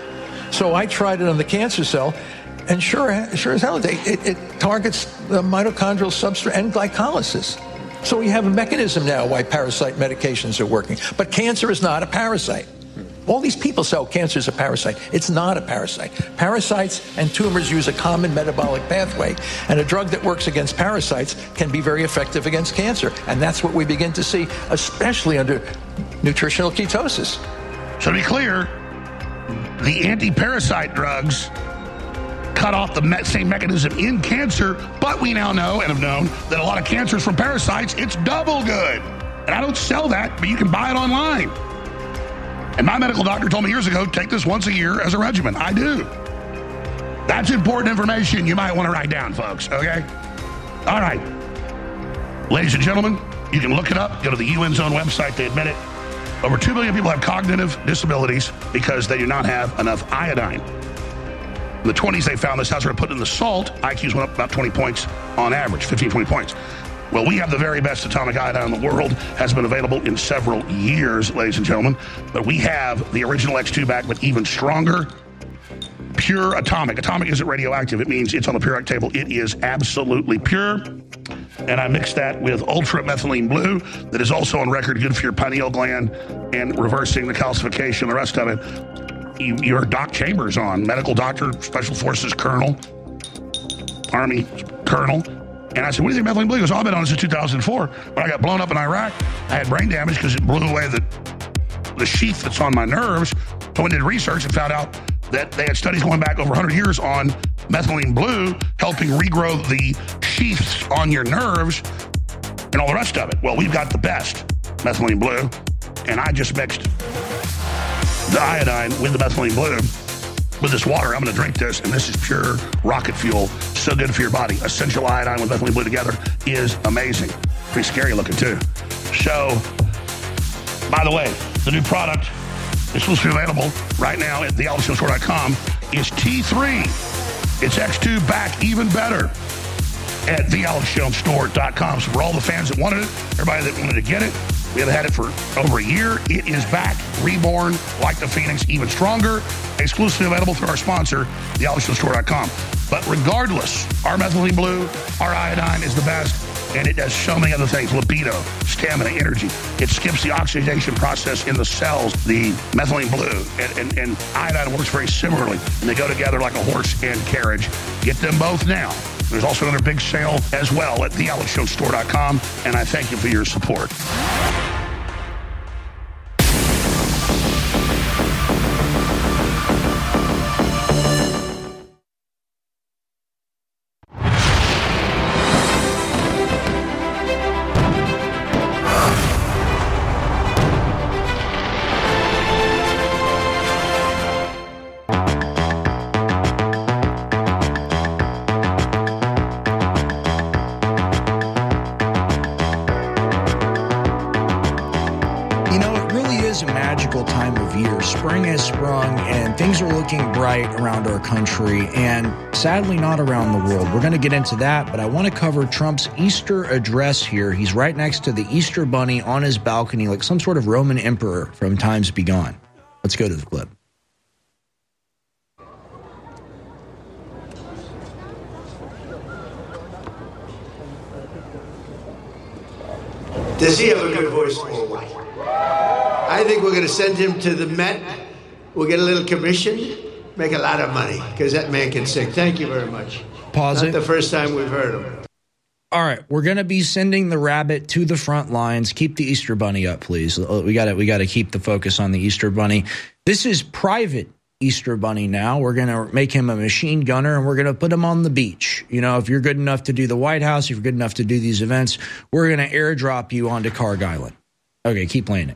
So I tried it on the cancer cell, and sure, sure as hell, it, it, it targets the mitochondrial substrate and glycolysis. So we have a mechanism now why parasite medications are working. But cancer is not a parasite. All these people say, oh, cancer is a parasite. It's not a parasite. Parasites and tumors use a common metabolic pathway, and a drug that works against parasites can be very effective against cancer. And that's what we begin to see, especially under nutritional ketosis. So to be clear, the anti-parasite drugs cut off the me- same mechanism in cancer, but we now know and have known that a lot of cancers from parasites, it's double good. And I don't sell that, but you can buy it online. And my medical doctor told me years ago, take this once a year as a regimen. I do. That's important information you might want to write down, folks, okay? All right. Ladies and gentlemen, you can look it up. Go to the U N's own website. They admit it. Over two million people have cognitive disabilities because they do not have enough iodine. In the twenties, they found this. How they put in the salt, I Qs went up about twenty points on average, fifteen, twenty points. Well, we have the very best atomic iodine in the world. Has been available in several years, ladies and gentlemen. But we have the original X two back, but even stronger. Pure atomic. Atomic isn't radioactive. It means it's on the periodic table. It is absolutely pure. And I mixed that with Ultra Methylene Blue, that is also on record good for your pineal gland and reversing the calcification, the rest of it. You, you're Doc Chambers on, medical doctor, Special Forces Colonel, Army Colonel. And I said, what do you think methylene blue? He goes, oh, I've been on this since two thousand four. When I got blown up in Iraq, I had brain damage because it blew away the, the sheath that's on my nerves. So I did research and found out that they had studies going back over one hundred years on methylene blue, helping regrow the sheaths on your nerves and all the rest of it. Well, we've got the best methylene blue, and I just mixed the iodine with the methylene blue with this water. I'm going to drink this, and this is pure rocket fuel. So good for your body. Essential iodine with methylene blue together is amazing. Pretty scary looking, too. So, by the way, the new product is supposed to be available right now at the alex jones store dot com is T three. It's X two back even better at the alex jones store dot com. So for all the fans that wanted it, everybody that wanted to get it, we have had it for over a year. It is back, reborn, like the Phoenix, even stronger. Exclusively available through our sponsor, the alex jones store dot com. But regardless, our methylene blue, our iodine is the best, and it does so many other things. Libido, stamina, energy. It skips the oxidation process in the cells, the methylene blue. And, and, and iodine works very similarly, and they go together like a horse and carriage. Get them both now. There's also another big sale as well at the alex jones store dot com, and I thank you for your support. Around our country and sadly not around the world. We're going to get into that, but I want to cover Trump's Easter address here. He's right next to the Easter bunny on his balcony like some sort of Roman emperor from times begone. Let's go to the clip. Does he have a good voice or what? I think we're going to send him to the Met. We'll get a little commission. Make a lot of money, because that man can sing. Thank you very much. Pause Not it. the first time we've heard him. All right, we're going to be sending the rabbit to the front lines. Keep the Easter bunny up, please. We got to we got to keep the focus on the Easter bunny. This is private Easter bunny now. We're going to make him a machine gunner, and we're going to put him on the beach. You know, if you're good enough to do the White House, if you're good enough to do these events, we're going to airdrop you onto Carg Island. Okay, keep playing it.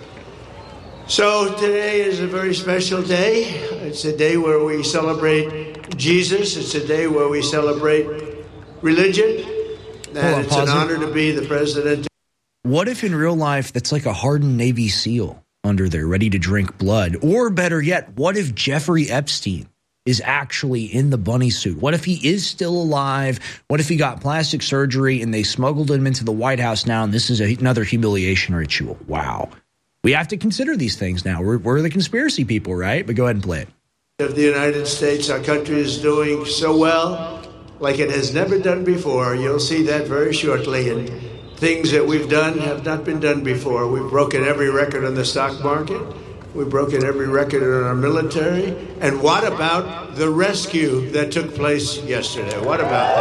So today is a very special day. It's a day where we celebrate Jesus. It's a day where we celebrate religion. And on, it's an it. honor to be the president. What if in real life that's like a hardened Navy SEAL under there ready to drink blood? Or better yet, what if Jeffrey Epstein is actually in the bunny suit? What if he is still alive? What if he got plastic surgery and they smuggled him into the White House now and this is a, another humiliation ritual? Wow. We have to consider these things now. We're, we're the conspiracy people, right? But go ahead and play it. of the United States. Our country is doing so well, like it has never done before. You'll see that very shortly. And things that we've done have not been done before. We've broken every record on the stock market. We've broken every record in our military. And what about the rescue that took place yesterday? What about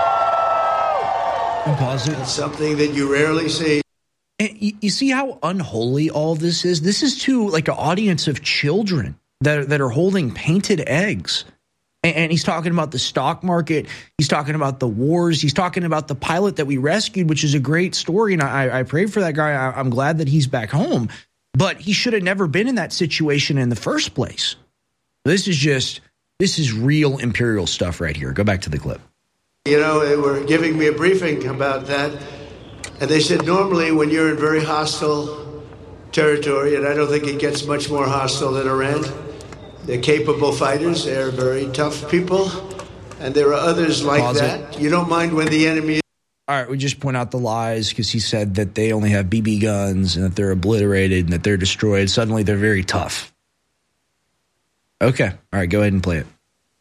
that? Pause it. It's something that you rarely see. And you, you see how unholy all this is? This is to like an audience of children that, that are holding painted eggs. And, and he's talking about the stock market. He's talking about the wars. He's talking about the pilot that we rescued, which is a great story. And I, I pray for that guy. I, I'm glad that he's back home. But he should have never been in that situation in the first place. This is just, this is real imperial stuff right here. Go back to the clip. You know, they were giving me a briefing about that. And they said normally when you're in very hostile territory, and I don't think it gets much more hostile than Iran, they're capable fighters. They're very tough people. And there are others like Pause that. It. You don't mind when the enemy... All right, we just point out the lies because he said that they only have B B guns and that they're obliterated and that they're destroyed. Suddenly they're very tough. Okay. All right, go ahead and play it.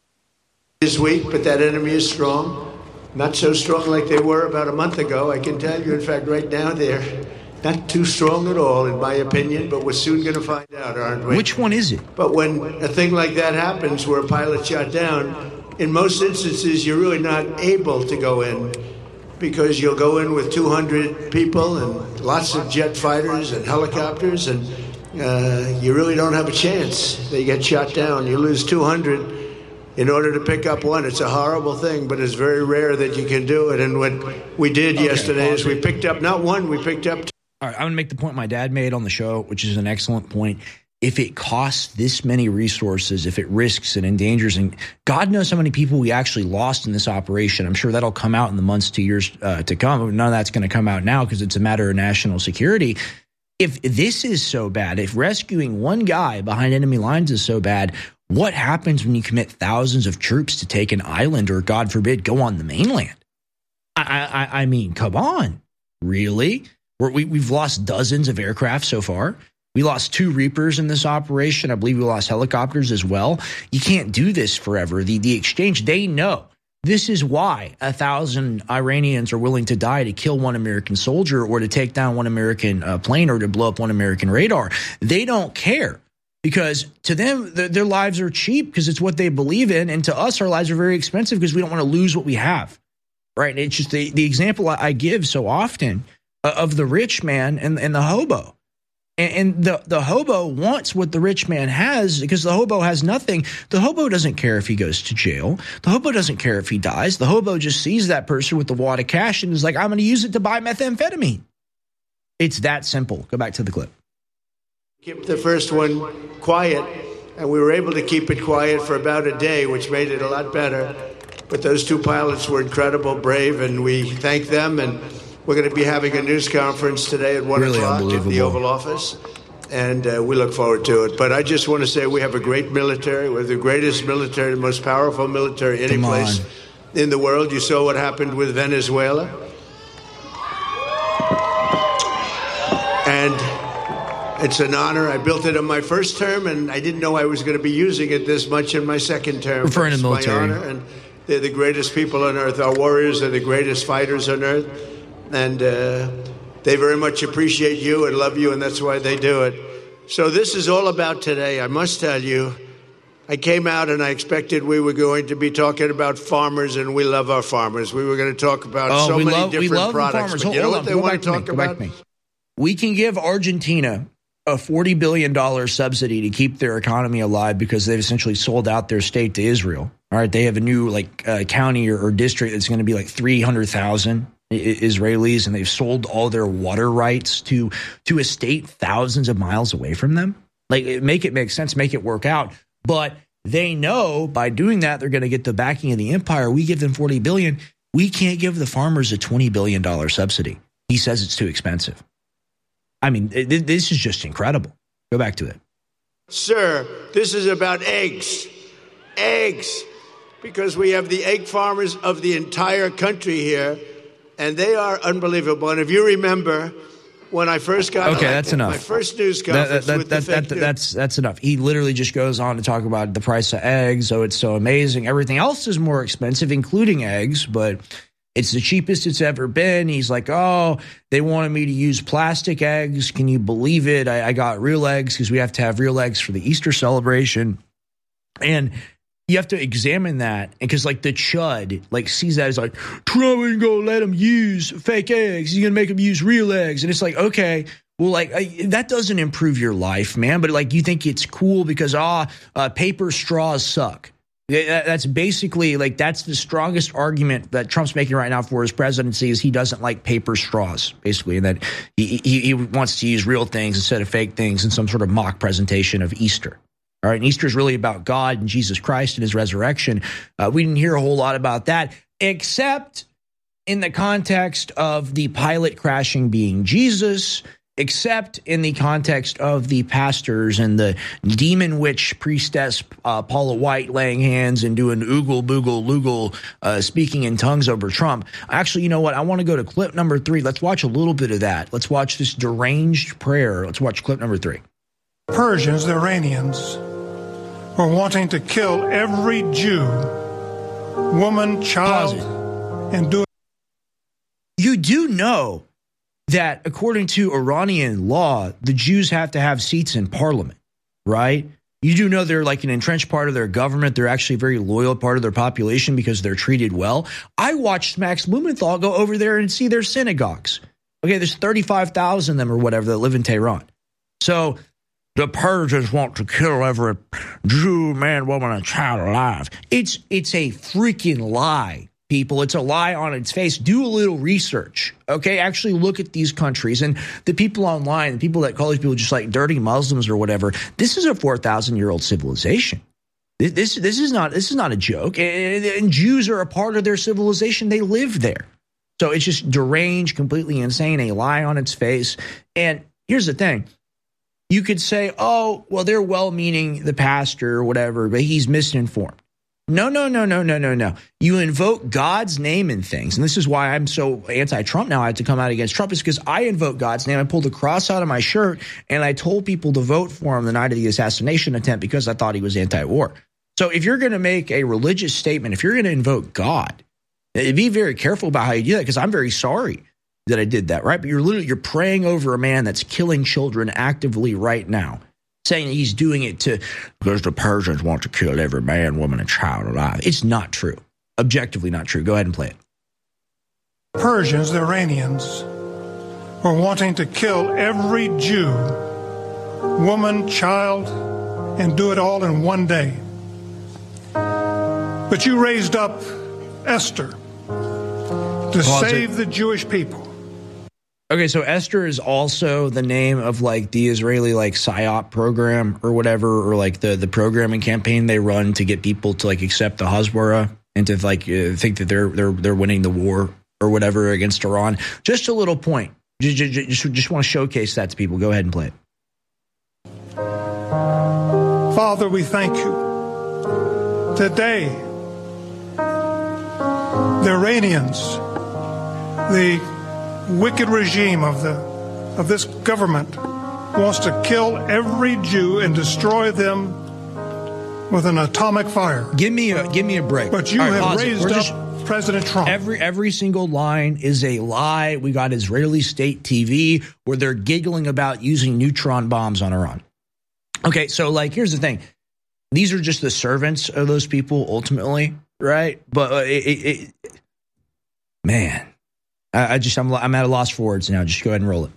Is weak, but that enemy is strong. Not so strong like they were about a month ago. I can tell you, in fact, right now they're not too strong at all, in my opinion, but we're soon going to find out, aren't we? Which one is it? But when a thing like that happens, where a pilot shot down, in most instances, you're really not able to go in because you'll go in with two hundred people and lots of jet fighters and helicopters, and uh, you really don't have a chance. They get shot down. You lose two hundred. In order to pick up one. It's a horrible thing, but it's very rare that you can do it. And what we did okay, yesterday is we picked up, not one, we picked up two. All right, I'm going to make the point my dad made on the show, which is an excellent point. If it costs this many resources, if it risks and endangers, and God knows how many people we actually lost in this operation. I'm sure that'll come out in the months to years uh, to come. None of that's going to come out now because it's a matter of national security. If this is so bad, if rescuing one guy behind enemy lines is so bad, what happens when you commit thousands of troops to take an island or, God forbid, go on the mainland? I, I, I mean, come on. Really? We're, we, we've lost dozens of aircraft so far. We lost two Reapers in this operation. I believe we lost helicopters as well. You can't do this forever. The, the exchange, they know. This is why a thousand Iranians are willing to die to kill one American soldier or to take down one American uh, plane or to blow up one American radar. They don't care. Because to them, their, their lives are cheap because it's what they believe in. And to us, our lives are very expensive because we don't want to lose what we have. Right. And it's just the, the example I give so often of the rich man and, and the hobo. And, and the, the hobo wants what the rich man has because the hobo has nothing. The hobo doesn't care if he goes to jail. The hobo doesn't care if he dies. The hobo just sees that person with the wad of cash and is like, I'm going to use it to buy methamphetamine. It's that simple. Go back to the clip. Keep the first one quiet, and we were able to keep it quiet for about a day, which made it a lot better. But those two pilots were incredible, brave, and we thank them. And we're going to be having a news conference today at one really o'clock at the Oval Office, and uh, we look forward to it. But I just want to say we have a great military. We're the greatest military, the most powerful military any place in the world. You saw what happened with Venezuela. And it's an honor. I built it in my first term, and I didn't know I was going to be using it this much in my second term. Referring to the military. My honor, and they're the greatest people on earth. Our warriors are the greatest fighters on earth, and uh, they very much appreciate you and love you, and that's why they do it. So this is all about today. I must tell you, I came out and I expected we were going to be talking about farmers, and we love our farmers. We were going to talk about oh, so we many love, different we love products. The but you know what on, they want to talk about? We can give Argentina a forty billion dollars subsidy to keep their economy alive because they've essentially sold out their state to Israel. All right, they have a new like uh, county or, or district that's going to be like three hundred thousand Israelis, and they've sold all their water rights to to a state thousands of miles away from them. Like, make it make sense, make it work out. But they know by doing that, they're going to get the backing of the empire. We give them forty billion dollars. We can't give the farmers a twenty billion dollars subsidy. He says it's too expensive. I mean, it, this is just incredible. Go back to it. Sir, this is about eggs. Eggs. Because we have the egg farmers of the entire country here, and they are unbelievable. And if you remember, when I first got Okay, elected. that's enough. My first news That- conference that- with that- the that- fake news. that's that's enough. He literally just goes on to talk about the price of eggs. Oh, it's so amazing. Everything else is more expensive, including eggs, but it's the cheapest it's ever been. He's like, oh, they wanted me to use plastic eggs. Can you believe it? I, I got real eggs because we have to have real eggs for the Easter celebration. And you have to examine that because, like, the chud, like, sees that as like, Trump ain't gonna let him use fake eggs. He's gonna make him use real eggs. And it's like, okay, well, like, I, that doesn't improve your life, man. But, like, you think it's cool because, ah, uh, paper straws suck. That's basically, like, that's the strongest argument that Trump's making right now for his presidency is he doesn't like paper straws, basically, and that he, he, he wants to use real things instead of fake things in some sort of mock presentation of Easter. All right, and Easter is really about God and Jesus Christ and his resurrection. Uh, we didn't hear a whole lot about that, except in the context of the pilot crashing being Jesus, except in the context of the pastors and the demon witch priestess uh, Paula White laying hands and doing oogle boogle loogle, uh, speaking in tongues over Trump. Actually, you know what? I want to go to clip number three. Let's watch a little bit of that. Let's watch this deranged prayer. Let's watch clip number three. Persians, the Iranians, were wanting to kill every Jew, woman, child, and do it. You do know that according to Iranian law, the Jews have to have seats in parliament, right? You do know they're like an entrenched part of their government. They're actually a very loyal part of their population because they're treated well. I watched Max Blumenthal go over there and see their synagogues. Okay, there's thirty-five thousand of them or whatever that live in Tehran. So the Persians want to kill every Jew, man, woman, and child alive. It's it's a freaking lie, people. It's a lie on its face. Do a little research, okay? Actually look at these countries. And the people online, the people that call these people just like dirty Muslims or whatever, this is a four thousand year old civilization. This, this, this, is not, this is not a joke. And, and Jews are a part of their civilization. They live there. So it's just deranged, completely insane, a lie on its face. And here's the thing. You could say, oh, well, they're well-meaning, the pastor or whatever, but he's misinformed. No, no, no, no, no, no, no. You invoke God's name in things. And this is why I'm so anti-Trump now. I had to come out against Trump is because I invoke God's name. I pulled the cross out of my shirt and I told people to vote for him the night of the assassination attempt because I thought he was anti-war. So if you're going to make a religious statement, if you're going to invoke God, be very careful about how you do that because I'm very sorry that I did that, right? But you're literally, you're praying over a man that's killing children actively right now, saying that he's doing it to, because the Persians want to kill every man, woman, and child alive. It's not true. Objectively not true. Go ahead and play it. Persians, the Iranians, were wanting to kill every Jew, woman, child, and do it all in one day. But you raised up Esther to Pause save it. the Jewish people. Okay, so Esther is also the name of like the Israeli like PSYOP program or whatever, or like the, the programming campaign they run to get people to like accept the Hasbara and to like uh, think that they're they're they're winning the war or whatever against Iran. Just a little point. Just just, just, just want to showcase that to people. Go ahead and play it. Father, we thank you. Today, the Iranians, the wicked regime of the of this government wants to kill every Jew and destroy them with an atomic fire. Give me a give me a break. But you All right, have pause it. raised We're up just- President Trump. Every every single line is a lie. We got Israeli state T V where they're giggling about using neutron bombs on Iran. Okay, so like here's the thing. These are just the servants of those people ultimately, right? But uh, it, it, it, man, I, I just I'm I'm at a loss for words now. Just go ahead and roll it.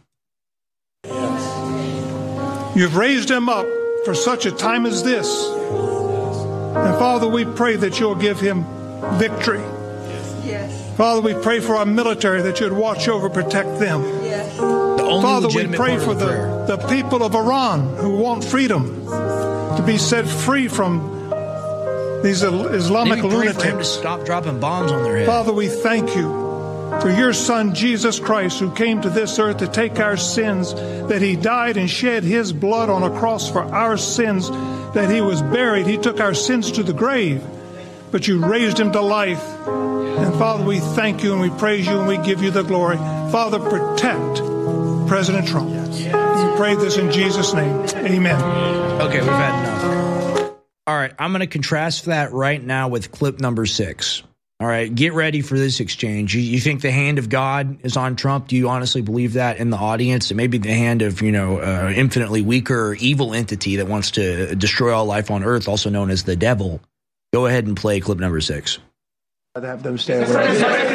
You've raised him up for such a time as this. And Father, we pray that you'll give him victory. Yes. Father, we pray for our military that you'd watch over, protect them. Yes. The only Father, we legitimate pray part for of the the, prayer. the people of Iran who want freedom to be set free from these Islamic Maybe pray for him to lunatics. stop dropping bombs on their head. Father, we thank you for your Son, Jesus Christ, who came to this earth to take our sins, that he died and shed his blood on a cross for our sins, that he was buried. He took our sins to the grave, but you raised him to life. And Father, we thank you and we praise you and we give you the glory. Father, protect, President Trump. We pray this in Jesus' name. Amen. Okay, we've had enough. All right, I'm going to contrast that right now with clip number six. All right, get ready for this exchange. You, you think the hand of God is on Trump? Do you honestly believe that in the audience? It may be the hand of, you know, uh, infinitely weaker evil entity that wants to destroy all life on earth, also known as the devil. Go ahead and play clip number six. I'd have them stay away.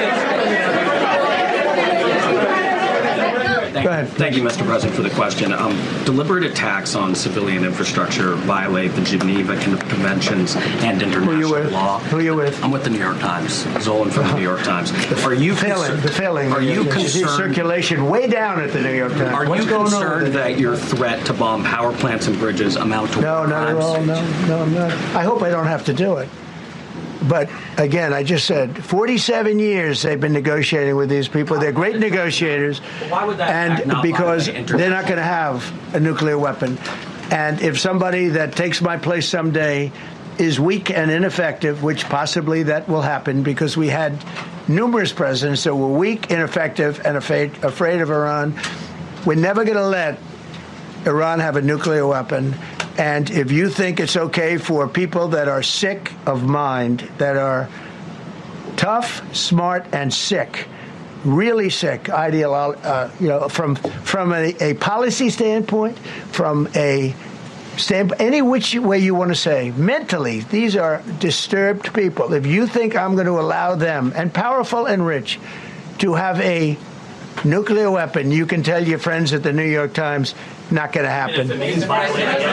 Thank, Go ahead. Thank you, Mister President, for the question. Um, deliberate attacks on civilian infrastructure violate the Geneva Con- Conventions and international Who you with? law. Who are you with? I'm with the New York Times. Zolan from the New York Times. Are you failing? concerned? The failing. Are you the, concerned? Circulation way down at the New York Times. Are What's you going concerned on that your threat to bomb power plants and bridges amount to no, war not crimes? at all. No, no, I'm not. I hope I don't have to do it. But again, I just said forty-seven years they've been negotiating with these people. They're great negotiators. Why would that act and not because violate they're not going to have a nuclear weapon. And if somebody that takes my place someday is weak and ineffective, which possibly that will happen because we had numerous presidents that were weak, ineffective, and afraid, afraid of Iran, we're never going to let Iran have a nuclear weapon. And if you think it's okay for people that are sick of mind, that are tough, smart, and sick, really sick, ideolo- uh, you know, from from a, a policy standpoint, from a standpoint, any which way you want to say, mentally, these are disturbed people. If you think I'm going to allow them, and powerful and rich, to have a nuclear weapon, you can tell your friends at the New York Times, not going to happen. If it means violating, if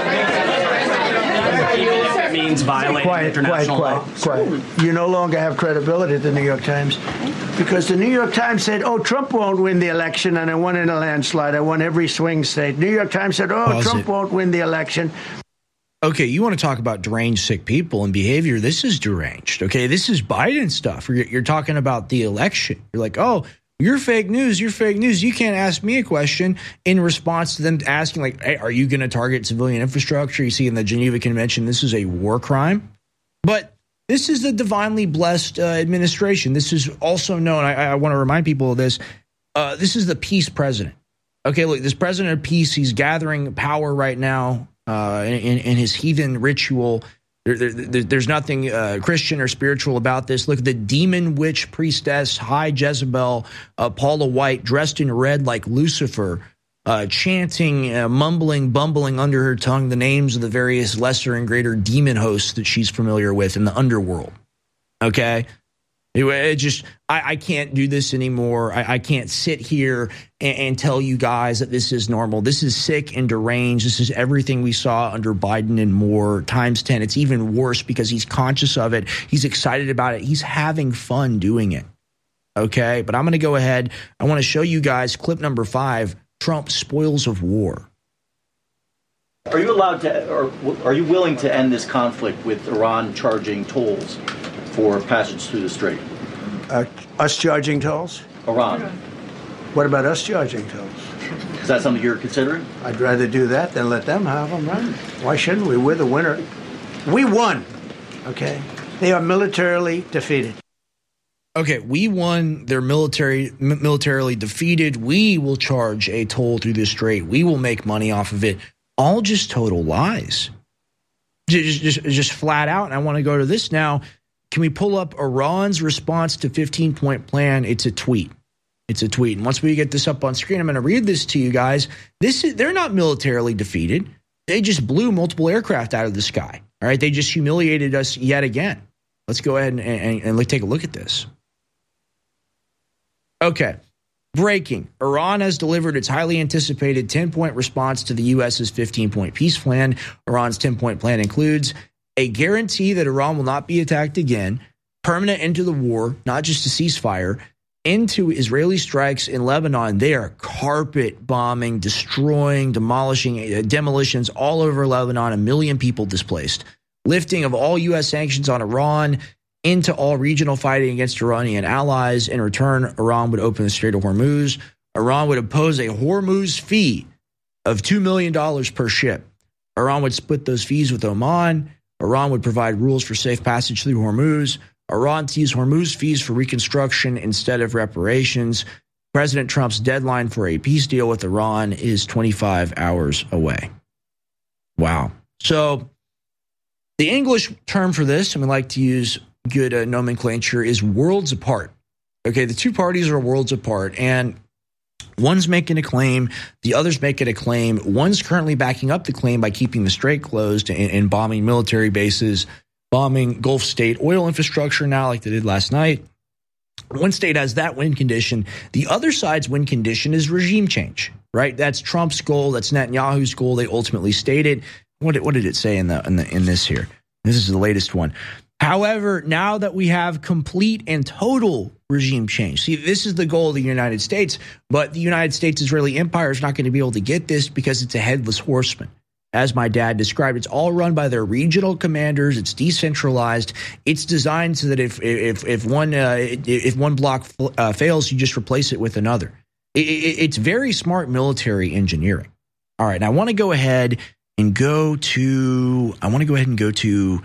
it means violating quiet, international quiet, law. quiet, quiet. You no longer have credibility at the New York Times because the New York Times said, oh, Trump won't win the election, and I won in a landslide. I won every swing state. New York Times said, oh, Pause Trump it. won't win the election. Okay, you want to talk about deranged sick people and behavior. This is deranged, okay? This is Biden stuff. You're, you're talking about the election. You're like, oh, you're fake news. You're fake news. You can't ask me a question in response to them asking, like, hey, are you going to target civilian infrastructure? You see in the Geneva Convention, this is a war crime. But this is the divinely blessed uh, administration. This is also known, I, I want to remind people of this, uh, this is the peace president. Okay, look, this president of peace, he's gathering power right now uh, in, in his heathen ritual. There, there, there's nothing uh, Christian or spiritual about this. Look at the demon witch priestess, High Jezebel, uh, Paula White, dressed in red like Lucifer, uh, chanting, uh, mumbling, bumbling under her tongue the names of the various lesser and greater demon hosts that she's familiar with in the underworld. Okay? Anyway, it just, I, I can't do this anymore. I, I can't sit here and, and tell you guys that this is normal. This is sick and deranged. This is everything we saw under Biden and Moore times ten. It's even worse because he's conscious of it. He's excited about it. He's having fun doing it. Okay, but I'm going to go ahead. I want to show you guys clip number five, Trump spoils of war. Are you allowed to, or are you willing to end this conflict with Iran charging tolls for passage through the strait? Uh, us charging tolls? Iran. What about us charging tolls? Is that something you're considering? I'd rather do that than let them have them, right? Why shouldn't we? We're the winner. We won, okay? They are militarily defeated. Okay, we won. They're military, m- militarily defeated. We will charge a toll through the strait. We will make money off of it. All just total lies. Just, just, just flat out. And I want to go to this now. Can we pull up Iran's response to fifteen-point plan? It's a tweet. It's a tweet. And once we get this up on screen, I'm going to read this to you guys. This is, they're not militarily defeated. They just blew multiple aircraft out of the sky. All right, they just humiliated us yet again. Let's go ahead and, and, and let's take a look at this. Okay. Breaking. Iran has delivered its highly anticipated ten-point response to the U S's fifteen-point peace plan. Iran's ten-point plan includes a guarantee that Iran will not be attacked again, permanent end to the war, not just a ceasefire, into Israeli strikes in Lebanon. They are carpet bombing, destroying, demolishing, uh, demolitions all over Lebanon, a million people displaced. Lifting of all U S sanctions on Iran, into all regional fighting against Iranian allies. In return, Iran would open the Strait of Hormuz. Iran would impose a Hormuz fee of two million dollars per ship. Iran would split those fees with Oman. Iran would provide rules for safe passage through Hormuz. Iran to use Hormuz fees for reconstruction instead of reparations. President Trump's deadline for a peace deal with Iran is twenty-five hours away. Wow. So the English term for this, and we like to use good uh, nomenclature, is worlds apart. Okay, the two parties are worlds apart, and one's making a claim, the other's making a claim. One's currently backing up the claim by keeping the strait closed and, and bombing military bases, bombing Gulf state oil infrastructure now like they did last night. One state has that win condition. The other side's win condition is regime change, right? That's Trump's goal. That's Netanyahu's goal. They ultimately stated. What did, what did it say in the, in the in this here? This is the latest one. However, now that we have complete and total regime change, see, this is the goal of the United States, but the United States Israeli empire is not going to be able to get this because it's a headless horseman. As my dad described, it's all run by their regional commanders. It's decentralized. It's designed so that if if if one uh, if one block uh, fails, you just replace it with another. It, it, it's very smart military engineering. All right, now I want to go ahead and go to. I want to go ahead and go to.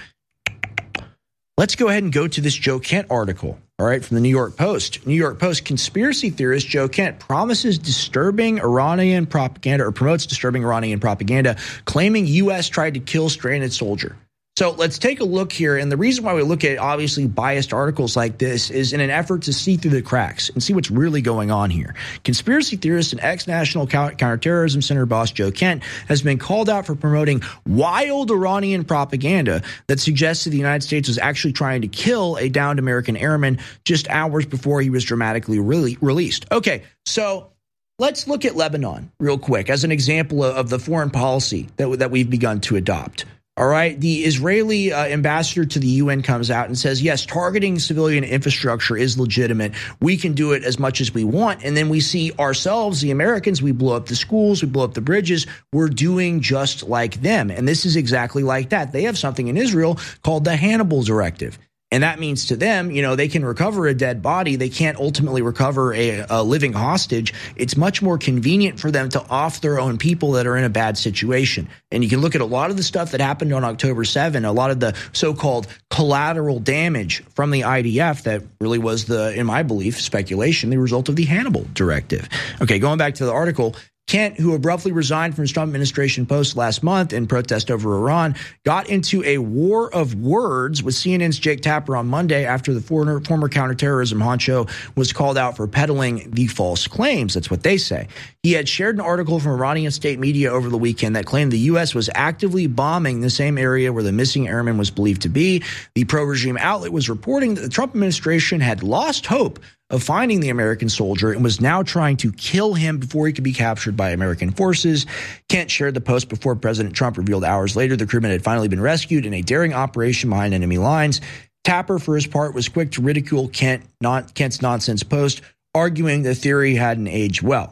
Let's go ahead and go to this Joe Kent article. All right, from the New York Post. New York Post conspiracy theorist Joe Kent promises disturbing Iranian propaganda or promotes disturbing Iranian propaganda, claiming U S tried to kill stranded soldier. So let's take a look here. And the reason why we look at obviously biased articles like this is in an effort to see through the cracks and see what's really going on here. Conspiracy theorist and ex-National Counterterrorism Center boss Joe Kent has been called out for promoting wild Iranian propaganda that suggests that the United States was actually trying to kill a downed American airman just hours before he was dramatically re- released. Okay, so let's look at Lebanon real quick as an example of the foreign policy that, that we've begun to adopt. All right. The Israeli uh, ambassador to the U N comes out and says, yes, targeting civilian infrastructure is legitimate. We can do it as much as we want. And then we see ourselves, the Americans, we blow up the schools, we blow up the bridges. We're doing just like them. And this is exactly like that. They have something in Israel called the Hannibal Directive. And that means to them, you know, they can recover a dead body. They can't ultimately recover a, a living hostage. It's much more convenient for them to off their own people that are in a bad situation. And you can look at a lot of the stuff that happened on October seventh, a lot of the so-called collateral damage from the I D F that really was the, in my belief, speculation, the result of the Hannibal Directive. Okay, going back to the article, Kent, who abruptly resigned from his Trump administration post last month in protest over Iran, got into a war of words with C N N's Jake Tapper on Monday after the former, former counterterrorism honcho was called out for peddling the false claims. That's what they say. He had shared an article from Iranian state media over the weekend that claimed the U S was actively bombing the same area where the missing airman was believed to be. The pro-regime outlet was reporting that the Trump administration had lost hope of finding the American soldier and was now trying to kill him before he could be captured by American forces. Kent shared the post before President Trump revealed hours later the crewman had finally been rescued in a daring operation behind enemy lines. Tapper, for his part, was quick to ridicule Kent, not Kent's nonsense post, arguing the theory hadn't aged well.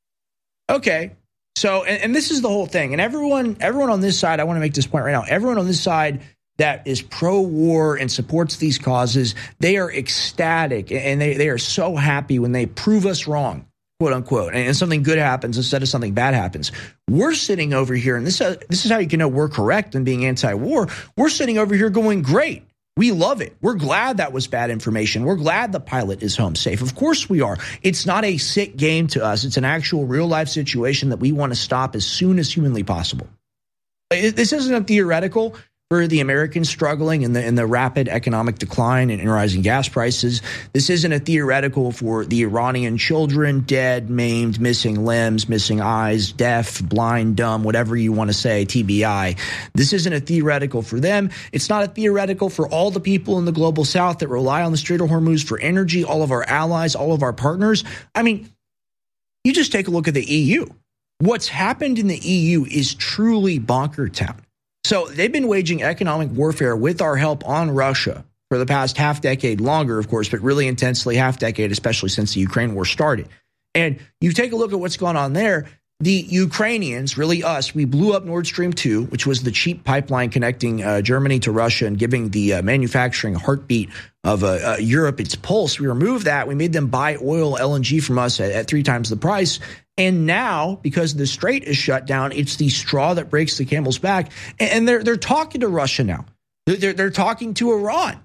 Okay, so, and, and this is the whole thing. And everyone, everyone on this side, I want to make this point right now, everyone on this side that is pro-war and supports these causes, they are ecstatic and they, they are so happy when they prove us wrong, quote unquote, and, and something good happens instead of something bad happens. We're sitting over here, and this, uh, this is how you can know we're correct in being anti-war. We're sitting over here going, great. We love it. We're glad that was bad information. We're glad the pilot is home safe. Of course we are. It's not a sick game to us. It's an actual real-life situation that we want to stop as soon as humanly possible. This isn't a theoretical for the Americans struggling in the in the rapid economic decline and, and rising gas prices. This isn't a theoretical for the Iranian children, dead, maimed, missing limbs, missing eyes, deaf, blind, dumb, whatever you want to say, T B I. This isn't a theoretical for them. It's not a theoretical for all the people in the global south that rely on the Strait of Hormuz for energy, all of our allies, all of our partners. I mean, you just take a look at the E U. What's happened in the E U is truly bonker town. So they've been waging economic warfare with our help on Russia for the past half decade, longer, of course, but really intensely half decade, especially since the Ukraine war started. And you take a look at what's going on there. The Ukrainians, really us, we blew up Nord Stream two, which was the cheap pipeline connecting uh, Germany to Russia and giving the uh, manufacturing heartbeat of uh, uh, Europe its pulse. We removed that. We made them buy oil, L N G from us at, at three times the price. And now, because the strait is shut down, it's the straw that breaks the camel's back. And they're they're talking to Russia now. They're they're talking to Iran.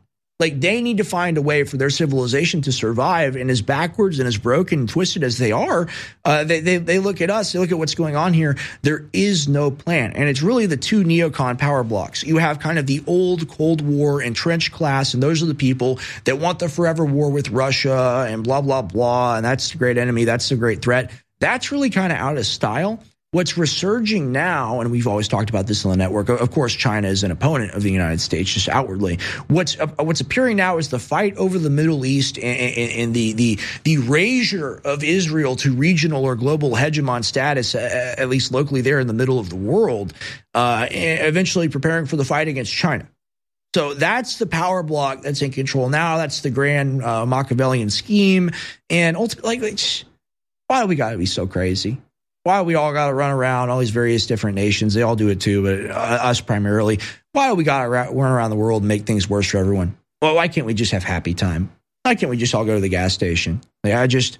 Like, they need to find a way for their civilization to survive. And as backwards and as broken and twisted as they are, uh, they, they, they look at us, they look at what's going on here. There is no plan. And it's really the two neocon power blocks. You have kind of the old Cold War entrenched class, and those are the people that want the forever war with Russia and blah, blah, blah. And that's the great enemy. That's the great threat. That's really kind of out of style. What's resurging now, and we've always talked about this on the network, of course, China is an opponent of the United States, just outwardly. What's uh, what's appearing now is the fight over the Middle East and, and, and the the the erasure of Israel to regional or global hegemon status, uh, at least locally there in the middle of the world, uh, and eventually preparing for the fight against China. So that's the power block that's in control now. That's the grand uh, Machiavellian scheme. And ultimately, like, why do we got to be so crazy? Why do we all got to run around all these various different nations? They all do it too, but uh, us primarily. Why do we got to ra- run around the world and make things worse for everyone? Well, why can't we just have happy time? Why can't we just all go to the gas station? Like, I just,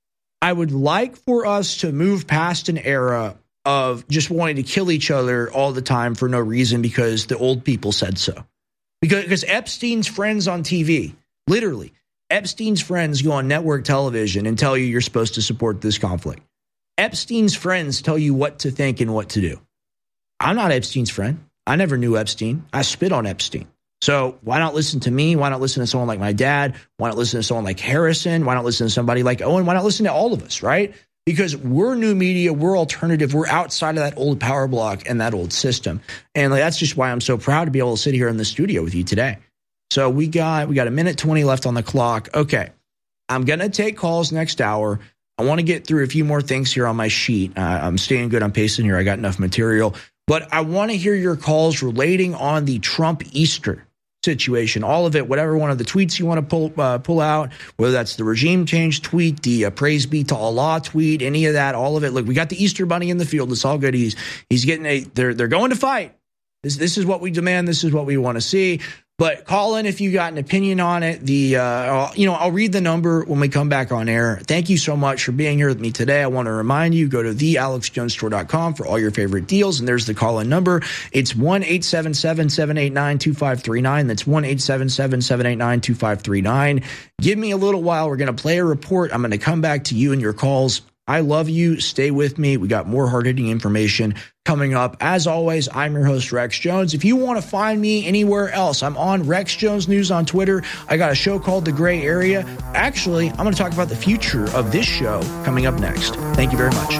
I would like for us to move past an era of just wanting to kill each other all the time for no reason because the old people said so. Because, because Epstein's friends on T V, literally, Epstein's friends go on network television and tell you you're supposed to support this conflict. Epstein's friends tell you what to think and what to do. I'm not Epstein's friend. I never knew Epstein. I spit on Epstein. So why not listen to me? Why not listen to someone like my dad? Why not listen to someone like Harrison? Why not listen to somebody like Owen? Why not listen to all of us, right? Because we're new media, we're alternative, we're outside of that old power block and that old system. And like, that's just why I'm so proud to be able to sit here in the studio with you today. So we got we got a minute twenty left on the clock. Okay, I'm going to take calls next hour. I want to get through a few more things here on my sheet. Uh, I'm staying good on pacing here. I got enough material. But I want to hear your calls relating on the Trump Easter situation, all of it, whatever one of the tweets you want to pull uh, pull out, whether that's the regime change tweet, the uh, praise be to Allah tweet, any of that, all of it. Look, we got the Easter Bunny in the field. It's all good. He's he's getting a. They're they're going to fight. This this is what we demand. This is what we want to see. But call in if you got an opinion on it. The uh, you know, I'll read the number when we come back on air. Thank you so much for being here with me today. I want to remind you, go to the alex jones store dot com for all your favorite deals. And there's the call-in number. It's one eight seven seven, seven eight nine, two five three nine. That's one eight seven seven, seven eight nine, two five three nine. Give me a little while. We're going to play a report. I'm going to come back to you and your calls. I love you. Stay with me. We got more hard-hitting information coming up. As always, I'm your host, Rex Jones. If you want to find me anywhere else, I'm on Rex Jones News on Twitter. I got a show called The Gray Area. Actually, I'm going to talk about the future of this show coming up next. Thank you very much.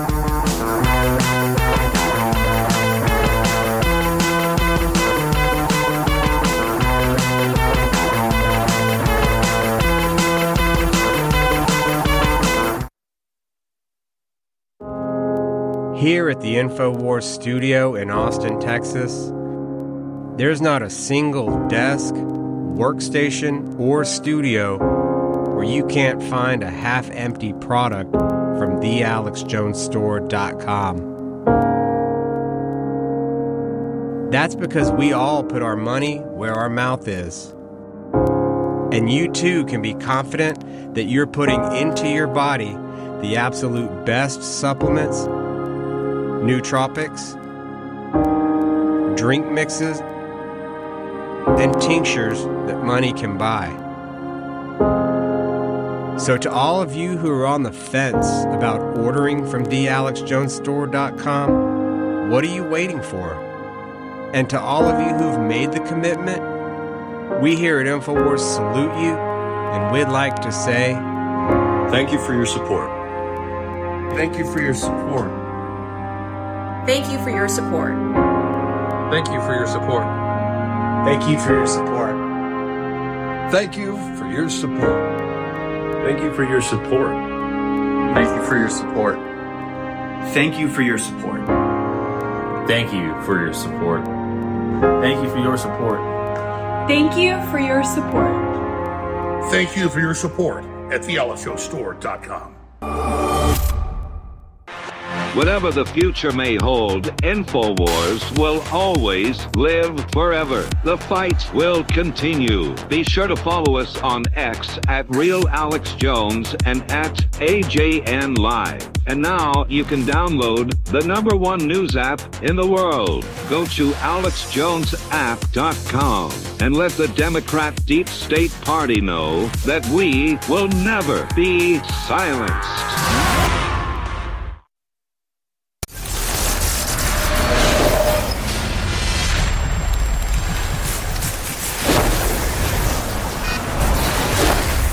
Here at the InfoWars studio in Austin, Texas, there's not a single desk, workstation, or studio where you can't find a half-empty product from the alex jones store dot com. That's because we all put our money where our mouth is. And you too can be confident that you're putting into your body the absolute best supplements, nootropics, drink mixes, and tinctures that money can buy. So to all of you who are on the fence about ordering from the alex jones store dot com, what are you waiting for? And to all of you who've made the commitment, we here at InfoWars salute you, and we'd like to say thank you for your support. Thank you for your support. Thank you for your support. Thank you for your support. Thank you for your support. Thank you for your support. Thank you for your support. Thank you for your support. Thank you for your support. Thank you for your support. Thank you for your support. Thank you for your support. Thank you for your support at the alex jones store dot com. Whatever the future may hold, InfoWars will always live forever. The fight will continue. Be sure to follow us on X at Real Alex Jones and at A J N Live. And now you can download the number one news app in the world. Go to alex jones app dot com and let the Democrat Deep State Party know that we will never be silenced.